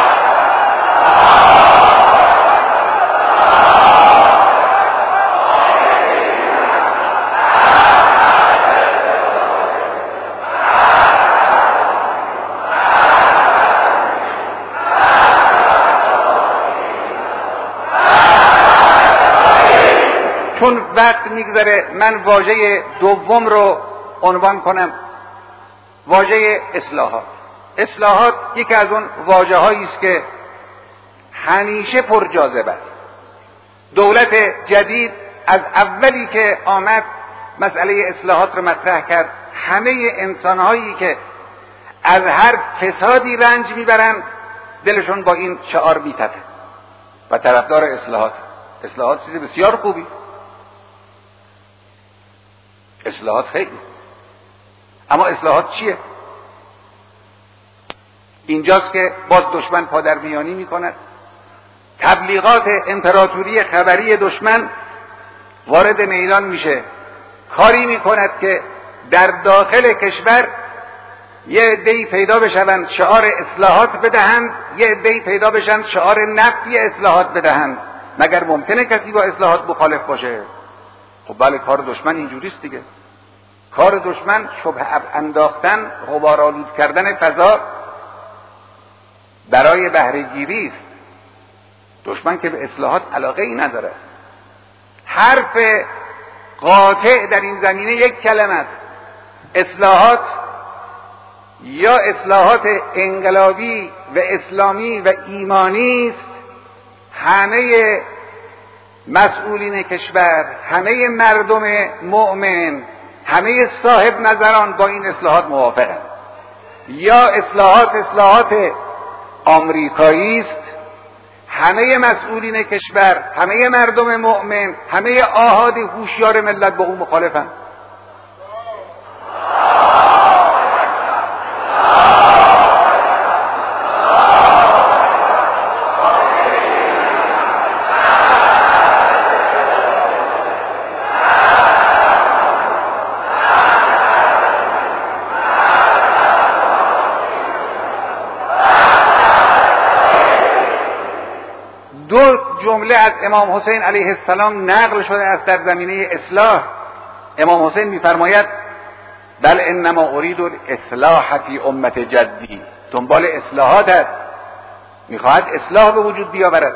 چون وقت میگذره، من واژه دوم رو عنوان کنم، واژه اصلاحات. اصلاحات یکی از اون واژه‌هایی است که همیشه پر جاذبه است. دولت جدید از اولی که آمد مسئله اصلاحات رو مطرح کرد. همه انسان‌هایی که از هر فسادی رنج میبرن دلشون با این شعار میتپه و طرفدار اصلاحات. اصلاحات چیز بسیار خوبی، اصلاحات خیلی، اما اصلاحات چیه؟ اینجاست که باز دشمن پادرمیانی میکند. تبلیغات امپراتوری خبری دشمن وارد میدان میشه، کاری میکند که در داخل کشور یه عده‌ای پیدا بشوند شعار اصلاحات بدهند، یه عده‌ای پیدا بشن شعار نفی اصلاحات بدهند. مگر ممکنه کسی با اصلاحات مخالف باشه؟ خب بله، کار دشمن اینجوریست دیگه. کار دشمن شبهه انداختن، غبارآلود کردن فضا برای بهره‌گیری است. دشمن که به اصلاحات علاقه ای نداره. حرف قاطع در این زمینه یک کلمه است: اصلاحات یا اصلاحات انقلابی و اسلامی و ایمانی است. همه مسئولین کشور، همه مردم مؤمن، همه صاحب نظران با این اصلاحات موافقند. یا اصلاحات آمریکایی است، همه مسئولین کشور، همه مردم مؤمن، همه آحاد هوشیار ملت با اون مخالفند. دو جمله از امام حسین علیه السلام نقل شده است در زمینه اصلاح. امام حسین می‌فرماید: بل انما اريد الاصلاح فی امت جدی. دنبال اصلاحات است، می‌خواهد اصلاح به وجود بیاورد.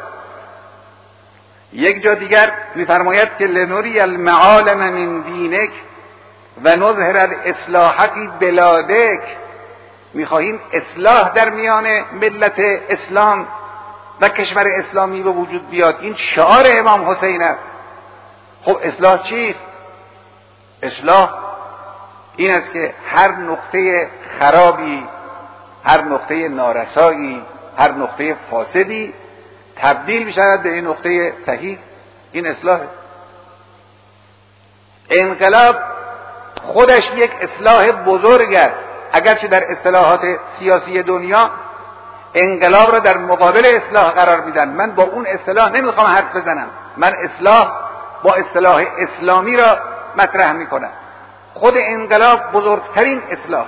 یک جا دیگر می‌فرماید که لنوری المعالم من دینک و نظهر الاصلاح فی بلادک. می‌خواهیم اصلاح در میان ملت اسلام و کشور اسلامی به وجود بیاد. این شعار امام حسین است. خب اصلاح چیست؟ اصلاح این است که هر نقطه خرابی، هر نقطه نارسایی، هر نقطه فاسدی تبدیل بشود به این نقطه صحیح. این اصلاحه. انقلاب خودش یک اصلاح بزرگ است، اگرچه در اصطلاحات سیاسی دنیا انقلاب را در مقابل اصلاح قرار میدن. من با اون اصلاح نمیخوام حرف بزنم، من اصلاح با اصطلاح اسلامی را مطرح میکنم. خود انقلاب بزرگترین اصلاحه.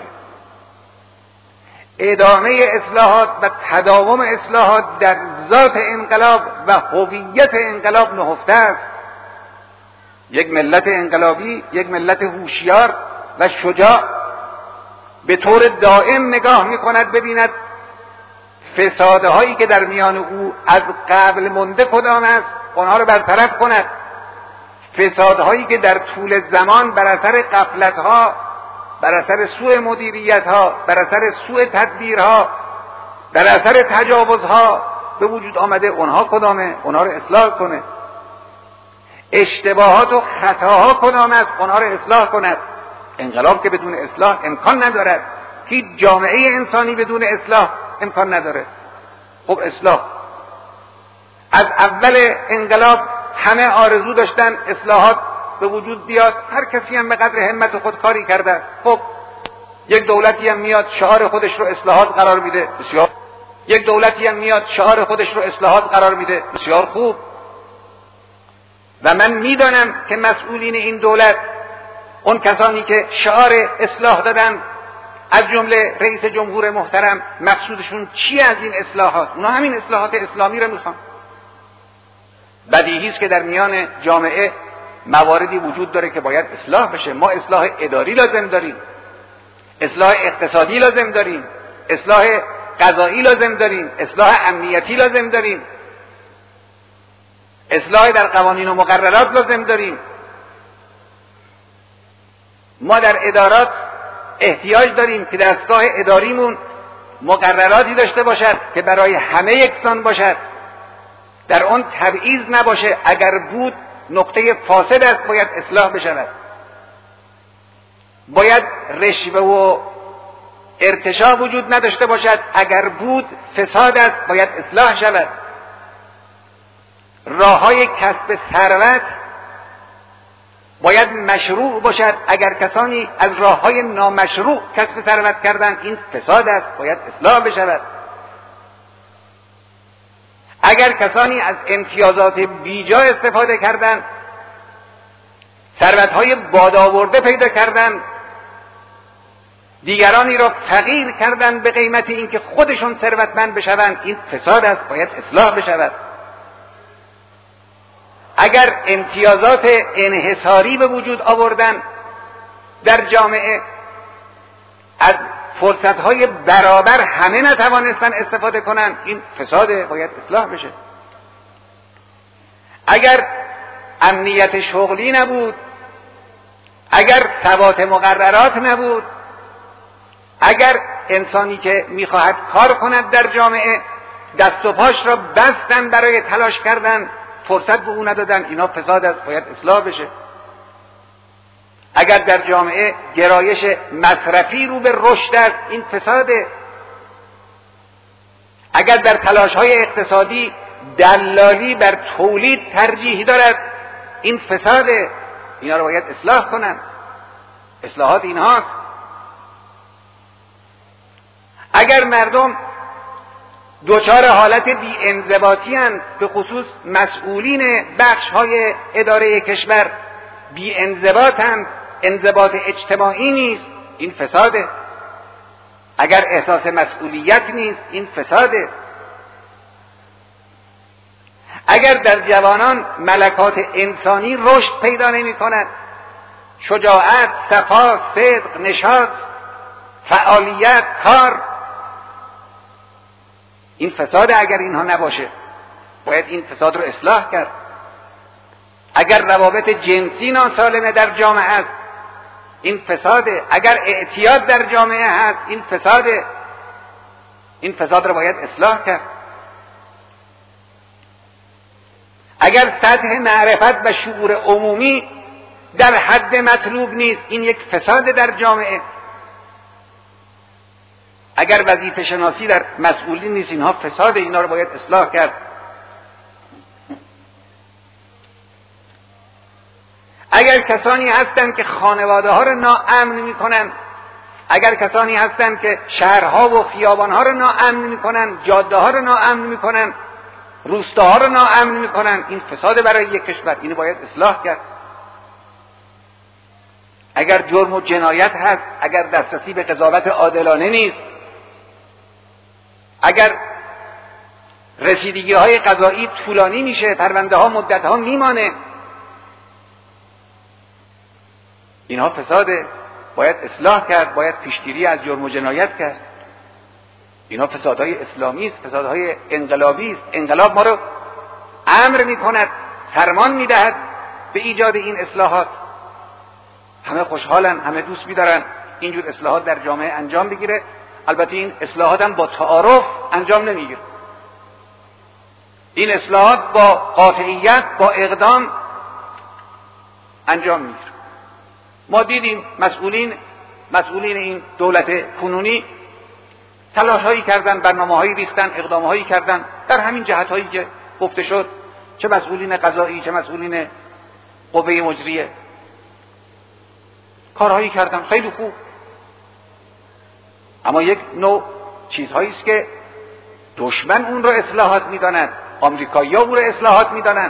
ادامه اصلاحات و تداوم اصلاحات در ذات انقلاب و هویت انقلاب نهفته است. یک ملت انقلابی، یک ملت هوشیار و شجاع به طور دائم نگاه میکند ببیند فسادهایی که در میان او از قبل مونده کدام است، آنها را برطرف کند. فسادهایی که در طول زمان بر اثر غفلت‌ها، بر اثر سوء مدیریت‌ها، بر اثر سوء تدبیرها، بر اثر تجاوزها به وجود آمده، آنها کدامه؟ آنها را اصلاح کنه. اشتباهات و خطاها کدام است؟ آنها را اصلاح کند. انقلاب که بدون اصلاح امکان ندارد. هیچ جامعه انسانی بدون اصلاح امکان نداره. خب اصلاح از اول انقلاب همه آرزو داشتن اصلاحات به وجود بیاد، هر کسی هم به قدر همت خود کاری کرده. خب یک دولتی هم میاد شعار خودش رو اصلاحات قرار میده، بسیار. یک دولتی هم میاد شعار خودش رو اصلاحات قرار میده، بسیار خوب. و من میدانم که مسئولین این دولت، اون کسانی که شعار اصلاح دادن، از جمله رئیس جمهور محترم، مقصودشون چیه از این اصلاحات؟ اونا همین اصلاحات اسلامی رو میخوان. بدیهی است که در میان جامعه مواردی وجود داره که باید اصلاح بشه. ما اصلاح اداری لازم داریم، اصلاح اقتصادی لازم داریم، اصلاح قضایی لازم داریم، اصلاح امنیتی لازم داریم، اصلاح در قوانین و مقررات لازم داریم. ما در ادارات احتیاج داریم که دستگاه اداریمون مقرراتی داشته باشد که برای همه یکسان باشد، در آن تبعیض نباشه. اگر بود نقطه فاسد است باید اصلاح بشود. باید رشوه و ارتشا وجود نداشته باشد. اگر بود فساد است باید اصلاح شود. راههای کسب ثروت باید مشروع باشد. اگر کسانی از راههای نامشروع کسب ثروت کردند، این فساد است، باید اصلاح بشود. اگر کسانی از امتیازات بیجا استفاده کردند، ثروت‌های بادآورده پیدا کردند، دیگرانی را فقیر کردند به قیمت اینکه خودشون ثروتمند بشوند، این فساد است، باید اصلاح بشود. اگر امتیازات انحصاری به وجود آوردن در جامعه، از فرصت‌های برابر همه نتوانستن استفاده کنند، این فساده، باید اصلاح بشه. اگر امنیت شغلی نبود، اگر ثبات مقررات نبود، اگر انسانی که میخواهد کار کند در جامعه دست و پاش را بستن برای تلاش کردن، فرصت به او ندادن، اینا فساد است، باید اصلاح بشه. اگر در جامعه گرایش مصرفی رو به رشد است، این فساده. اگر در تلاش‌های اقتصادی دلالی بر تولید ترجیح دارد، این فساده. اینا رو باید اصلاح کنن. اصلاحات اینهاست. اگر مردم دوچار حالت بی‌انضباطی اند، به خصوص مسئولین بخش‌های اداره کشور بی‌انضباطند، انضباط اجتماعی نیست، این فساده. اگر احساس مسئولیت نیست، این فساده. اگر در جوانان ملکات انسانی رشد پیدا نمی‌کند، شجاعت، صفا، صدق، نشاط، فعالیت، کار، این فساده. اگر اینها نباشه باید این فساد رو اصلاح کرد. اگر روابط جنسی ناسالمه در جامعه است، این فساده. اگر اعتیاد در جامعه هست، این فساده. این فساد رو باید اصلاح کرد. اگر سطح معرفت و شعور عمومی در حد مطلوب نیست، این یک فساد در جامعه. اگر وظیفه شناسی در مسئولین نیست، اینها فساد، اینا رو باید اصلاح کرد. اگر کسانی هستند که خانواده ها رو ناامن میکنن، اگر کسانی هستند که شهرها و خیابانها رو ناامن میکنن، جاده ها رو ناامن میکنن، روستاها رو ناامن میکنن، این فساد برای یک کشور، اینو باید اصلاح کرد. اگر جرم و جنایت هست، اگر دسترسی به قضاوت عادلانه نیست، اگر رسیدگی های قضایی طولانی میشه، پرونده ها مدت ها میمانه، اینها فساده، باید اصلاح کرد، باید پیشگیری از جرم و جنایت کرد. اینا فسادهای اسلامی است، فسادهای انقلابی است. انقلاب ما رو امر میکند، فرمان میدهد به ایجاد این اصلاحات. همه خوشحالن، همه دوست می‌دارن اینجور اصلاحات در جامعه انجام بگیره. البته این اصلاحات هم با تعارف انجام نمیگیره. این اصلاحات با قاطعیت، با اقدام انجام میگیره. ما دیدیم مسئولین این دولت کنونی تلاش‌هایی کردن، برنامه‌هایی ریختن، اقدام‌هایی کردن در همین جهت‌هایی که گفته شد، چه مسئولین قضایی، چه مسئولین قوه مجریه، کارهایی کردن خیلی خوب. اما یک نوع چیزهایی است که دشمن اون رو اصلاحات می‌دانند، آمریکایی‌ها اون رو اصلاحات می‌دانند.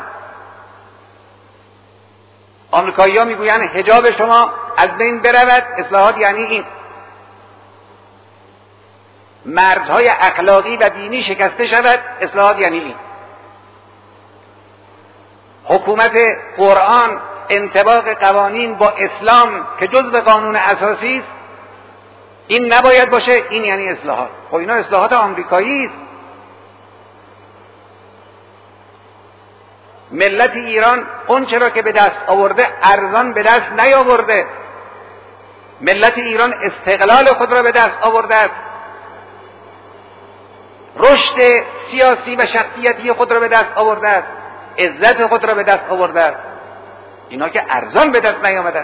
آمریکایی‌ها میگویند حجاب شما از بین برود، اصلاحات یعنی این. مرزهای اخلاقی و دینی شکسته شود، اصلاحات یعنی این. حکومت قرآن، انطباق قوانین با اسلام که جزء قانون اساسی است، این نباید باشه، این یعنی اصلاحات. خب اینا اصلاحات آمریکایی است. ملت ایران اون چرا که به دست آورده ارزان به دست نیاورده. ملت ایران استقلال خود را به دست آورده است، رشد سیاسی و شخصیتی خود را به دست آورده است، عزت خود را به دست آورده است. اینا که ارزان به دست نیامده.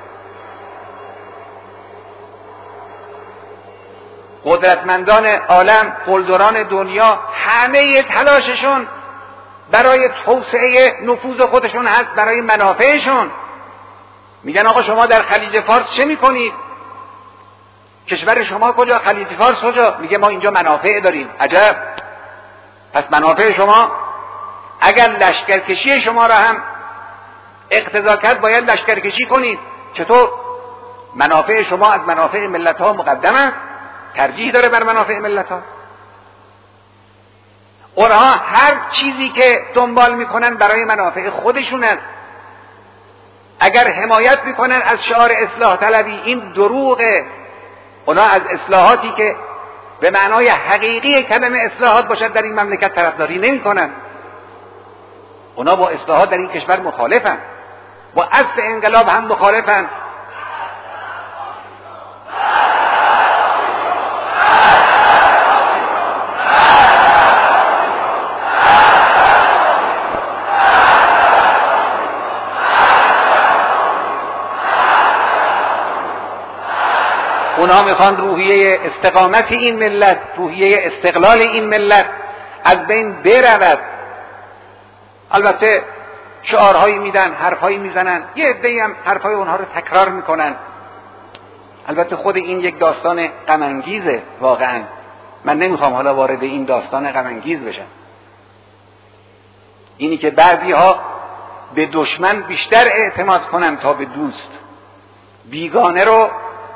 قدرتمندان عالم، قلدران دنیا، همه تلاششون برای توسعه نفوذ خودشون هست، برای منافعشون. میگن آقا شما در خلیج فارس چه میکنید؟ کشور شما کجا؟ خلیج فارس کجا؟ میگه ما اینجا منافع داریم. عجب، پس منافع شما اگر لشکرکشی شما را هم اقتضا کرد باید لشکرکشی کنید. چطور؟ منافع شما از منافع ملت ها مقدم است، ترجیح داره بر منافع ملت ها. اونها هر چیزی که دنبال میکنن برای منافع خودشون است. اگر حمایت میکنن از شعار اصلاح طلبی، این دروغه. اونها از اصلاحاتی که به معنای حقیقی کلمه اصلاحات باشد در این مملکت طرفداری نمیکنن. اونها با اصلاحات در این کشور مخالفن، با اصل انقلاب هم مخالفن. اونا میخوان روحیه استقامت این ملت، روحیه استقلال این ملت از بین برود. البته شعارهایی میدن، حرفهایی میزنن، یه عده‌ای هم حرفهای اونها رو تکرار میکنن. البته خود این یک داستان غم انگیزه واقعا. من نمیخوام حالا وارد این داستان غم انگیز بشم. اینی که بعضی ها به دشمن بیشتر اعتماد کنن تا به دوست، بیگانه رو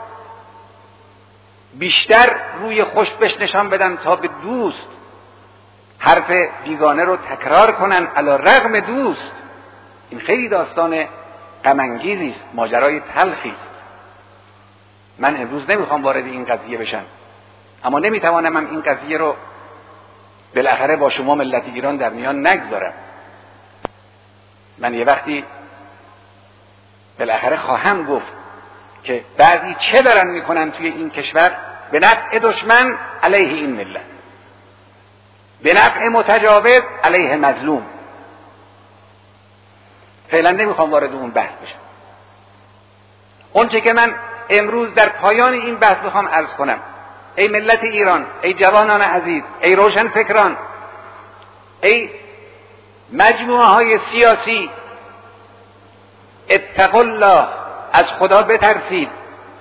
بیشتر روی خوش نشان بدن تا به دوست، حرف بیگانه رو تکرار کنن علی رغم دوست. این خیلی داستان غم انگیزی است، ماجرای تلخی است. من امروز نمیخوام وارد این قضیه بشم، اما نمیتوانم این قضیه رو بالاخره با شما ملت ایران در میان نگذارم. من یه وقتی بالاخره خواهم گفت که بعضی چه دارن میکنن توی این کشور به نفع دشمن علیه این ملت، به نفع متجاوز علیه مظلوم. فعلا نمیخوام وارد اون بحث بشم. اون چه که من امروز در پایان این بحث میخوام عرض کنم، ای ملت ایران، ای جوانان عزیز، ای روشن فکران، ای مجموعه های سیاسی، اتقوا الله، از خدا بترسید،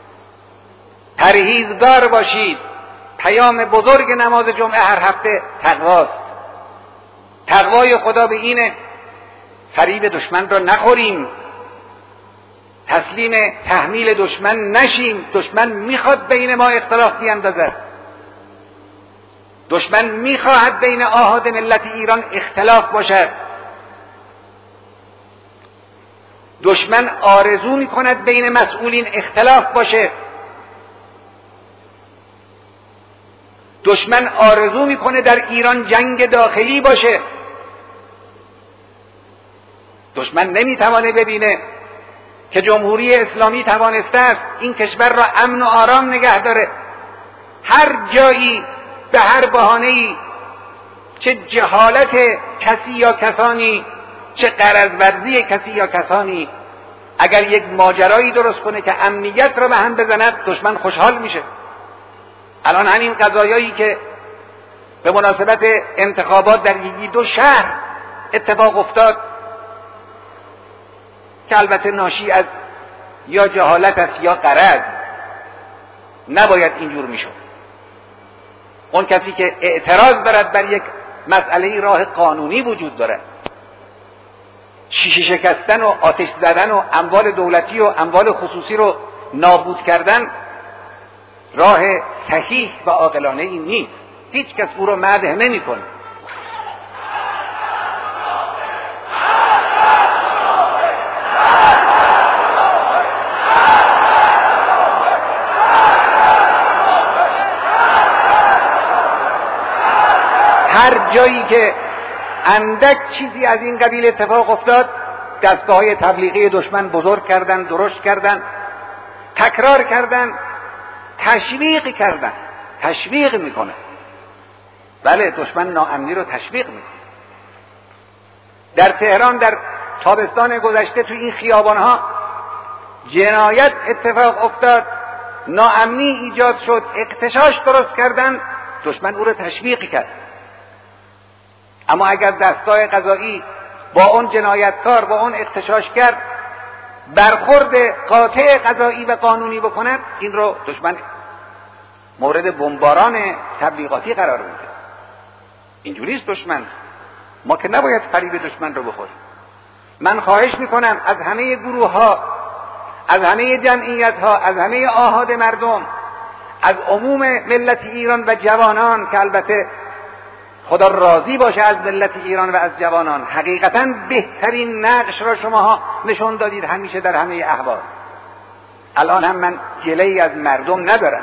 پرهیزگار باشید. پیام بزرگ نماز جمعه هر هفته تقواست. تقوای خدا به اینه فریب دشمن را نخوریم، تسلیم تحمیل دشمن نشیم. دشمن میخواد بین ما اختلاف بیندازد، دشمن میخواهد بین آحاد ملت ایران اختلاف باشد، دشمن آرزو میکند بین مسئولین اختلاف باشه، دشمن آرزو میکنه در ایران جنگ داخلی باشه. دشمن نمیتوانه ببینه که جمهوری اسلامی توانسته است این کشور را امن و آرام نگه داره. هر جایی به هر بهانه‌ای، چه جهالت کسی یا کسانی، چه غرض‌ورزی کسی یا کسانی، اگر یک ماجرایی درست کنه که امنیت را به هم بزند، دشمن خوشحال میشه. الان همین قضایایی که به مناسبت انتخابات در یکی دو شهر اتفاق افتاد که البته ناشی از یا جهالت است یا غرض، نباید اینجور میشد. اون کسی که اعتراض دارد بر یک مسئله، راه قانونی وجود دارد. شیشه شکستن و آتش زدن و اموال دولتی و اموال خصوصی رو نابود کردن راه صحیح و عاقلانه ای نیست. هیچ کس او رو مدح نمی‌کنه. هر جایی که اندک چیزی از این قبیل اتفاق افتاد، دستگاه‌های تبلیغی دشمن بزرگ کردن، درشت کردن، تکرار کردن، تشویق کردن. تشویق میکنه. بله، دشمن ناامنی رو تشویق میکنه. در تهران در تابستان گذشته تو این خیابانها جنایت اتفاق افتاد، ناامنی ایجاد شد، اغتشاش درست کردن، دشمن او رو تشویق کرد. اما اگر دستگاه قضایی با اون جنایتکار، با اون اغتشاشگر برخورد قاطع قضایی و قانونی بکند، این رو دشمن مورد بمباران تبلیغاتی قرار میده. اینجوریست دشمن. ما که نباید فریب دشمن رو بخوریم. من خواهش میکنم از همه گروه ها، از همه جمعیت ها، از همه آحاد مردم، از عموم ملت ایران و جوانان که البته خدا راضی باشه از ملت ایران و از جوانان، حقیقتا بهترین نقش را شماها نشون دادید همیشه در همه احوال. الان هم من گله‌ای از مردم ندارم،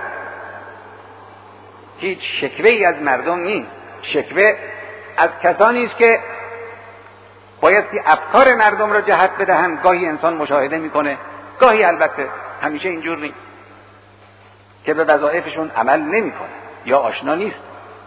هیچ شکوه‌ای از مردم نیست. شکوه از کسانی است که بایستی افکار مردم را جهت بدهند. گاهی انسان مشاهده میکنه، گاهی البته همیشه اینجور نیست، که به وظایفشون عمل نمیکنه یا آشنا نیست.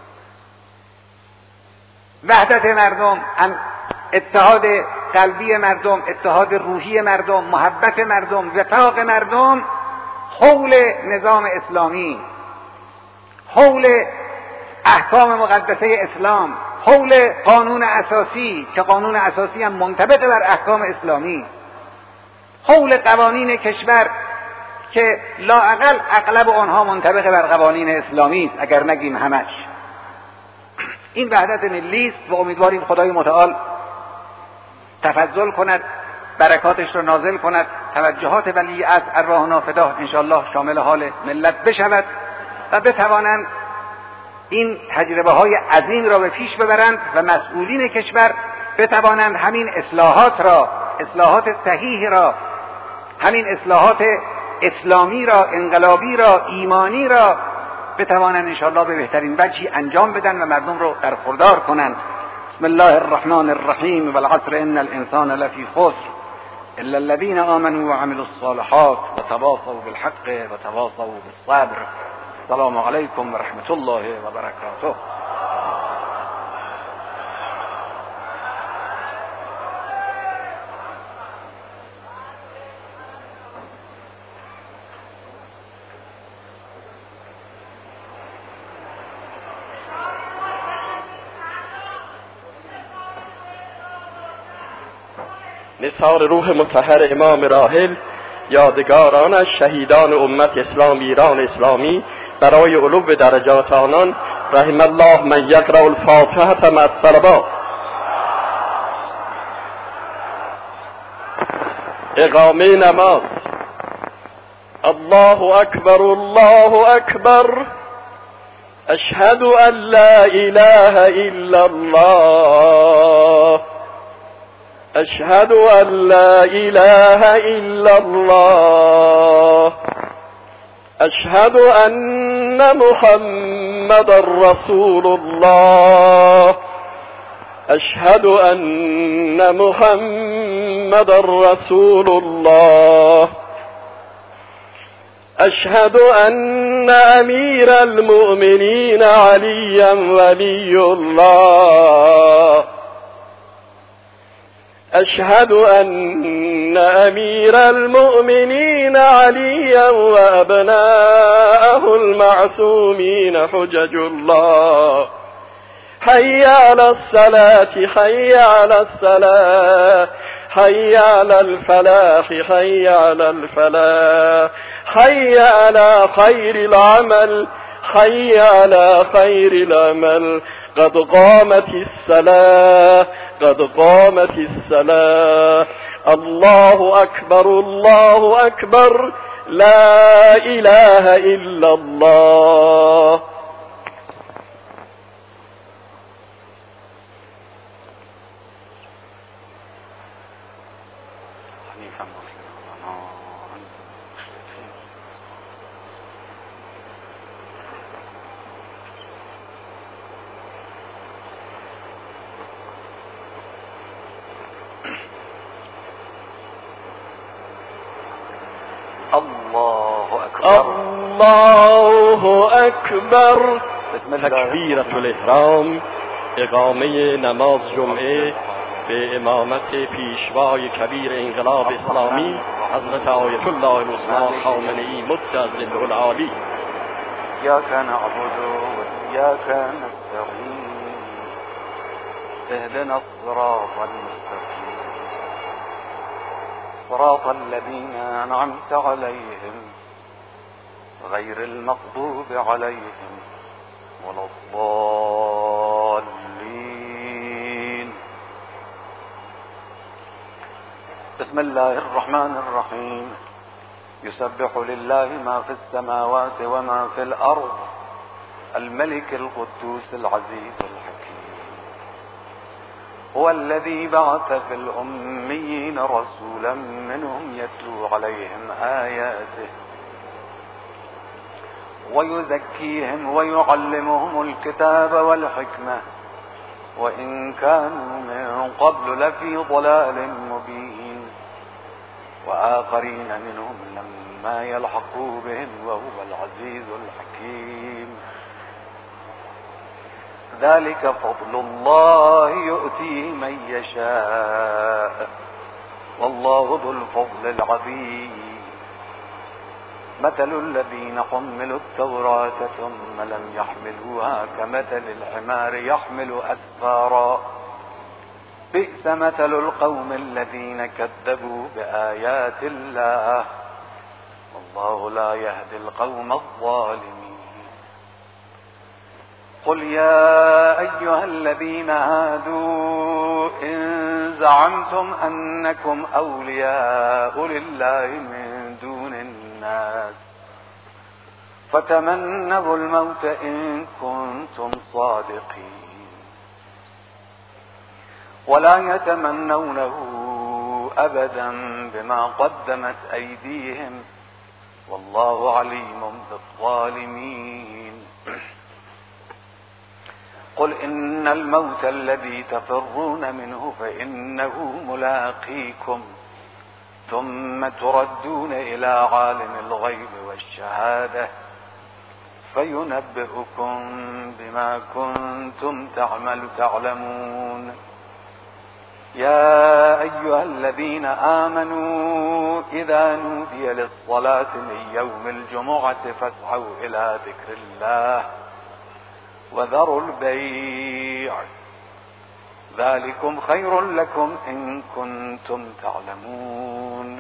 وحدت مردم، اتحاد قلبی مردم، اتحاد روحی مردم، محبت مردم، وفاق مردم، حول نظام اسلامی، حول احکام مقدسه اسلام، حول قانون اساسی که قانون اساسی هم منطبق بر احکام اسلامی، حول قوانین کشور که لااقل اغلب آنها منطبق بر قوانین اسلامی است، اگر نگیم همش. این وحدت ملی است و امیدواریم خدای متعال تفضل کند، برکاتش را نازل کند، توجهات ولی از ارواح نافداه انشاءالله شامل حال ملت بشود و بتوانند این تجربه های عظیم را به پیش ببرند و مسئولین کشور بتوانند همین اصلاحات را، اصلاحات صحیح را، همین اصلاحات اسلامی را، انقلابی را، ایمانی را بتوانند انشاءالله به بهترین وجهی انجام بدن و مردم رو درخوردار کنند. بسم الله الرحمن الرحیم. والعصر ان الانسان لفی خسر الا الذين آمنوا وعملوا الصالحات وتواصوا بالحق وتواصوا بالصبر. السلام علیکم و رحمت الله و برکاته. نثار روح مطهر امام راحل، یادگارانش، شهیدان امت اسلام ایران اسلامی، برای علو درجات آنان، رحم الله من یقرأ الفاتحه مع الصلوات. اقامه نماز. الله اکبر الله اکبر، اشهد ان لا اله الا الله، اشهد ان لا اله الا الله، اشهد ان محمد رسول الله، اشهد ان محمد رسول الله، اشهد ان امیر المؤمنین علیا ولی الله، اشهد ان امیر المؤمنین علیا وابناءه المعصومین حجج الله. حي على الصلاة، حي على الصلاة، حي على الفلاح، حي على الفلاح، حي على خير العمل، حي على خير العمل. قد قامت الصلاة، قد قامت الصلاة. الله أكبر الله أكبر، لا إله إلا الله. الله أكبر الله أكبر. تکبیرة الاحرام. اقامه نماز جمعه به امامت پیشوای کبیر انقلاب اسلامی حضرت آیت الله العظمی خامنه‌ای مجدد العالی. إياك نعبد وإياك نستعين اهدنا الصراط المستقيم صراط الذين أنعمت عليهم غير المغضوب عليهم ولا الضالين. بسم الله الرحمن الرحيم. يسبح لله ما في السماوات وما في الأرض، الملك القدوس العزيز الحكيم. هو الذي بعث في الأميين رسولا منهم يتلو عليهم آياته ويزكيهم ويعلمهم الكتاب والحكمة وإن كانوا من قبل لفي ضلال مبين، وآخرين منهم لما يلحقوا بهم وهو العزيز الحكيم. ذلك فضل الله يؤتيه من يشاء والله ذو الفضل العظيم. مثل الذين حملوا التوراة ثم لم يحملوها كمثل الحمار يحمل أسفارا، بئس مثل القوم الذين كذبوا بآيات الله والله لا يهدي القوم الظالمين. قل يا أيها الذين هادوا إن زعمتم أنكم أولياء لله من دون الناس فتمنوا الموت إن كنتم صادقين ولا يتمنونه أبدا بما قدمت أيديهم والله عليم بالظالمين. قل إن الموت الذي تفرون منه فإنه ملاقيكم ثم تردون إلى عالم الغيب والشهادة فينبئكم بما كنتم تعملون. يا أيها الذين آمنوا إذا نودي للصلاة من يوم الجمعة فاسعوا إلى ذكر الله وذروا البيع ذلكم خير لكم إن كنتم تعلمون.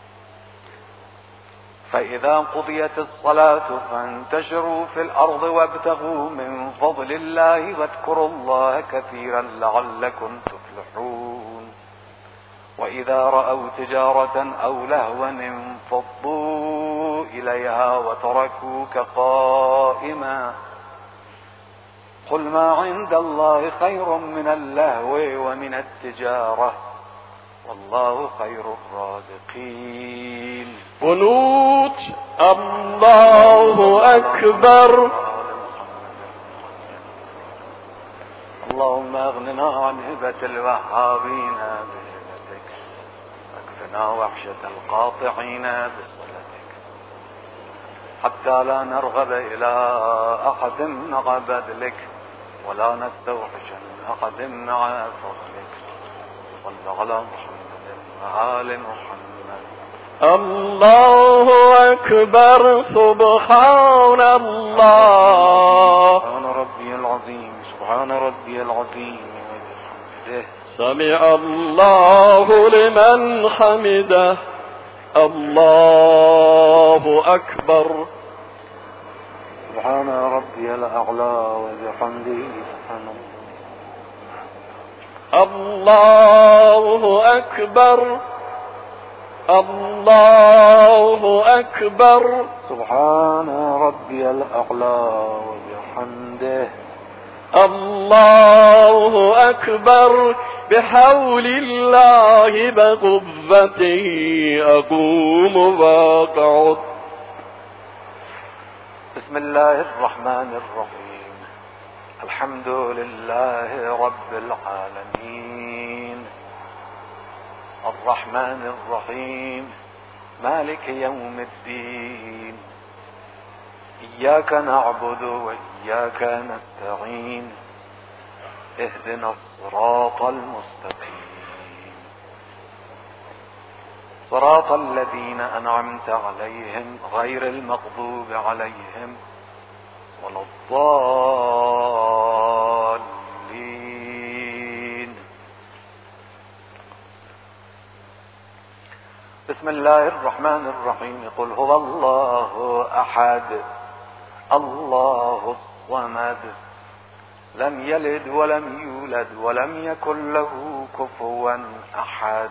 فإذا قضيت الصلاة فانتشروا في الأرض وابتغوا من فضل الله واذكروا الله كثيرا لعلكم تفلحون. وإذا رأوا تجارة أو لهوا انفضوا إليها وتركوك قائما قل ما عند الله خير من اللهو ومن التجارة والله خير الرازقين. قنوت الله أكبر. اللهم اغننا عن هبة الوهابين بهبتك واكفنا وحشة القاطعين بصلتك حتى لا نرغب إلى أحد مع بذلك ولا نستوحش من أحد مع فضلك. صل على محمد وآل محمد. الله أكبر. سبحان الله. سبحان ربي العظيم. سبحان ربي العظيم وبحمده. سمع الله لمن حمده. الله أكبر. سبحان ربي الأعلى وبحمده. سبحان الله أكبر. الله أكبر. سبحان ربي الأعلى وبحمده. الله أكبر. بحول الله بقوته أقوم وأقعد. بسم الله الرحمن الرحيم. الحمد لله رب العالمين الرحمن الرحيم مالك يوم الدين. إياك نعبد وإياك نستعين. اهدنا الصراط المستقيم صراط الذين أنعمت عليهم غير المغضوب عليهم ولا الضالين. بسم الله الرحمن الرحيم. قل هو الله أحد الله الصمد لم يلد ولم يولد ولم يكن له كفوا أحد.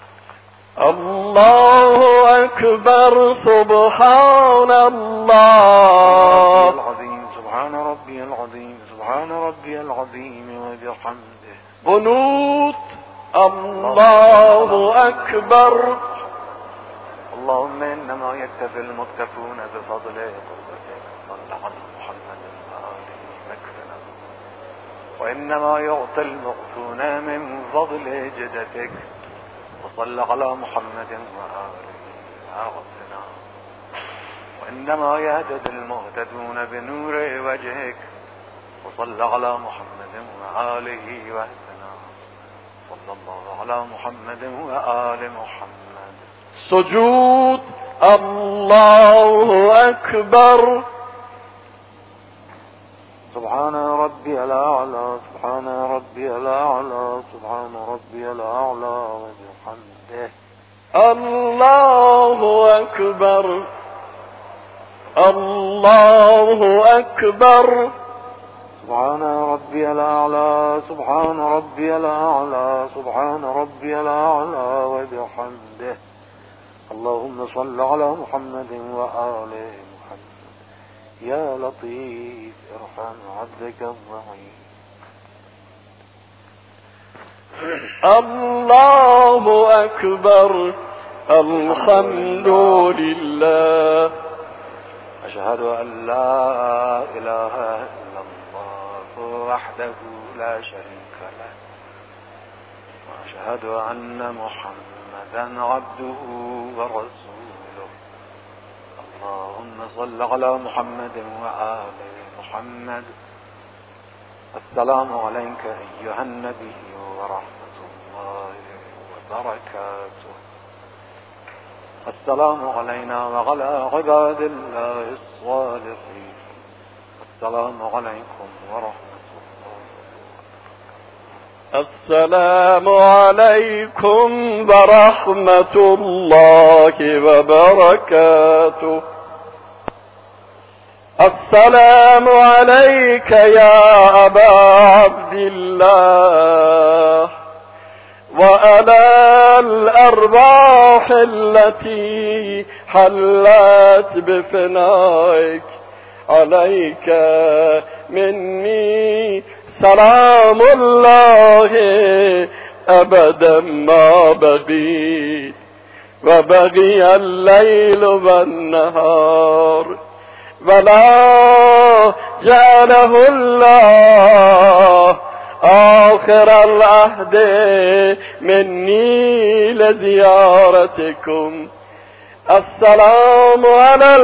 الله أكبر. سبحان الله العظيم. سبحان ربي العظيم. سبحان ربي العظيم وبحمده. قنوت الله أكبر. اللهم إنما يكتفي المكتفون بفضل قربتك صل على محمد وآله مكفنا. وإنما يعطي المغتون من فضل جدتك وصل على محمد وآله أغفنا. وإنما يهتدي المهتدون بنور وجهك وصل على محمد وآله واهدنا. صلى الله على محمد وآل محمد. سجود الله أكبر. سبحان ربي الأعلى. سبحان ربي الأعلى. سبحان ربي الأعلى وبحمده. الله أكبر. الله أكبر. سبحان ربي الأعلى. سبحان ربي الأعلى. سبحان ربي الأعلى وبحمده. اللهم صل على محمد وآله محمد. يا لطيف ارحم عبدك الضعيف. الله أكبر. الحمد لله. أشهد أن لا إله إلا الله وحده لا شريك له وأشهد أن محمدا عبده ورسوله. اللهم صل على محمد وآل محمد. السلام عليك أيها النبي ورحمة الله وبركاته. السلام علينا وعلى عباد الله الصالحين. السلام عليكم ورحمة الله. السلام عليكم ورحمة الله وبركاته. السلام عليك يا أبا عبد الله وعلى الأرواح التي حلت بفنائك. عليك مني سلام الله أبدا ما بقيت وبقي الليل والنهار، ولا جعله الله آخر العهد مني لزيارتكم. السلام على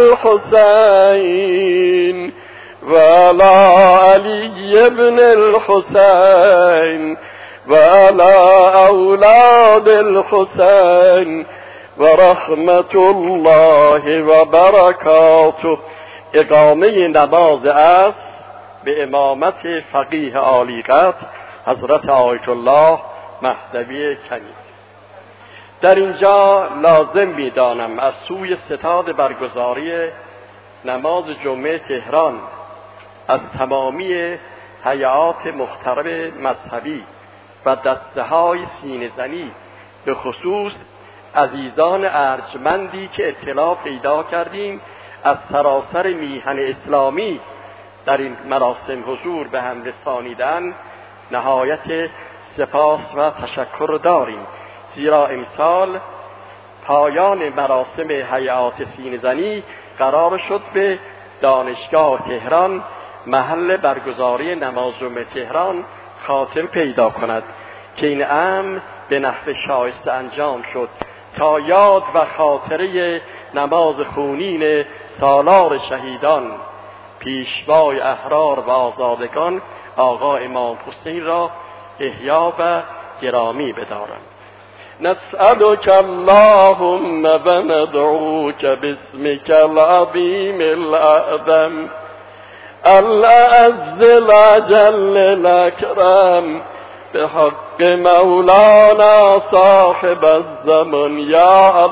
الحسين وعلى علي بن الحسين وعلى أولاد الحسين ورحمة الله وبركاته. اقامه نماز عصر به امامت فقیه عالیقدر حضرت آیت الله مهدوی کنی. در اینجا لازم می‌دانم از سوی ستاد برگزاری نماز جمعه تهران از تمامی هیئات محترم مذهبی و دسته‌های سینه‌زنی به خصوص عزیزان ارجمندی که اطلاع پیدا کردیم از سراسر میهن اسلامی در این مراسم حضور به هم رسانیدن نهایت سپاس و تشکر داریم، زیرا امسال پایان مراسم هیئات سینه‌زنی قرار شد به دانشگاه تهران محل برگزاری نماز جمعه تهران خاتم پیدا کند که این امر به نحو شایسته انجام شد تا یاد و خاطره نماز خونین سالار شهیدان پیشوای احرار و آزادگان آقا امام حسین را احیا و گرامی بدارم. نسألك اللهم وندعوك باسمك العظيم الأعظم الأعز الأجل الأكرم بحق مولانا صاحب الزمن يا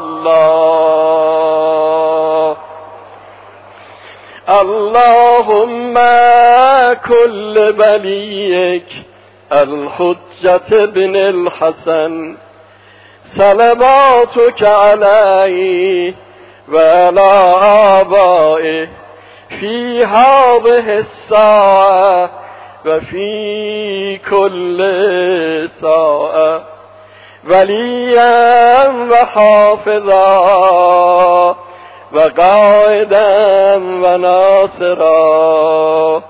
الله. اللهم كل وليك الحجة بن الحسن صلواتك عليه وعلى آبائه في هذه الساعة وفي كل ساعة وليا وحافظا وقائدا وناصرا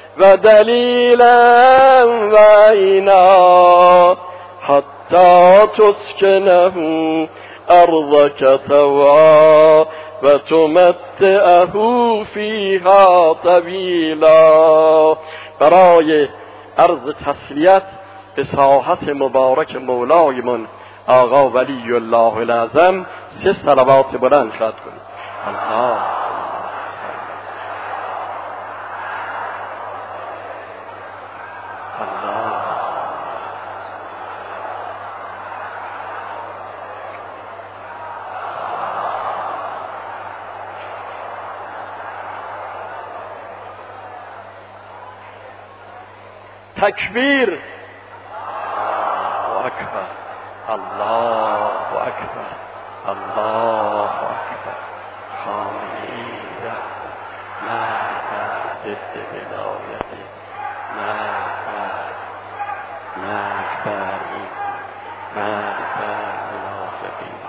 ودليلا وعينا حتى تسكنه أرضك طوعا وتمتعه فيها طويلا. برای عرض تسلیت به ساحت مبارک مولایمون آقا ولی الله العظم 3 صلوات بلند شد کنید. الله تکبیر، الله اکبر، الله اکبر، الله اکبر. خامنه‌ای مرد ضد ولایت، مرد بر منافقین،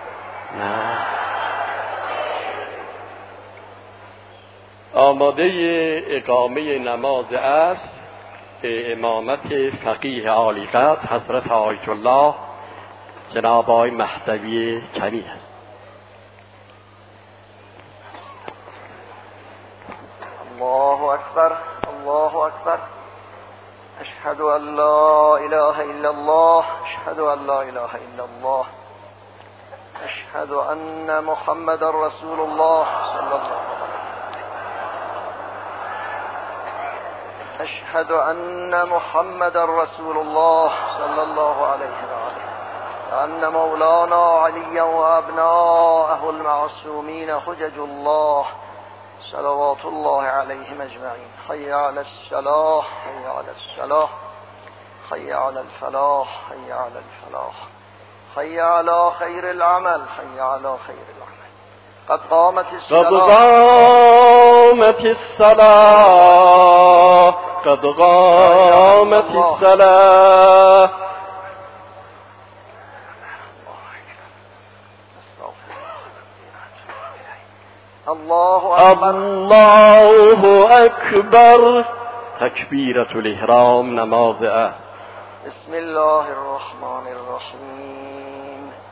آماده اقامه نماز عصر به امامت فقیه عالیقدر حضرت آیت الله جناب آقای مهدوی کنی است. الله اکبر، الله اکبر. اشهد ان لا اله الا الله، اشهد ان لا اله الا الله، اشهد ان محمد رسول الله صلی الله علیه و أشهد أن محمد رسول الله صلى الله عليه وآله وأن مولانا عليا وأبناءه المعصومين حجج الله صلوات الله عليهم أجمعين. حي على الصلاة، حي على الصلاة، حي على الفلاح، حي على الفلاح، حي على خير العمل، حي على خير العمل. قد قامت الصلاة، قد قامت الصلاة، قد قامت الصلاة. الله أكبر، الله أكبر. تکبیرة الاحرام نماز است. بسم الله الرحمن الرحیم.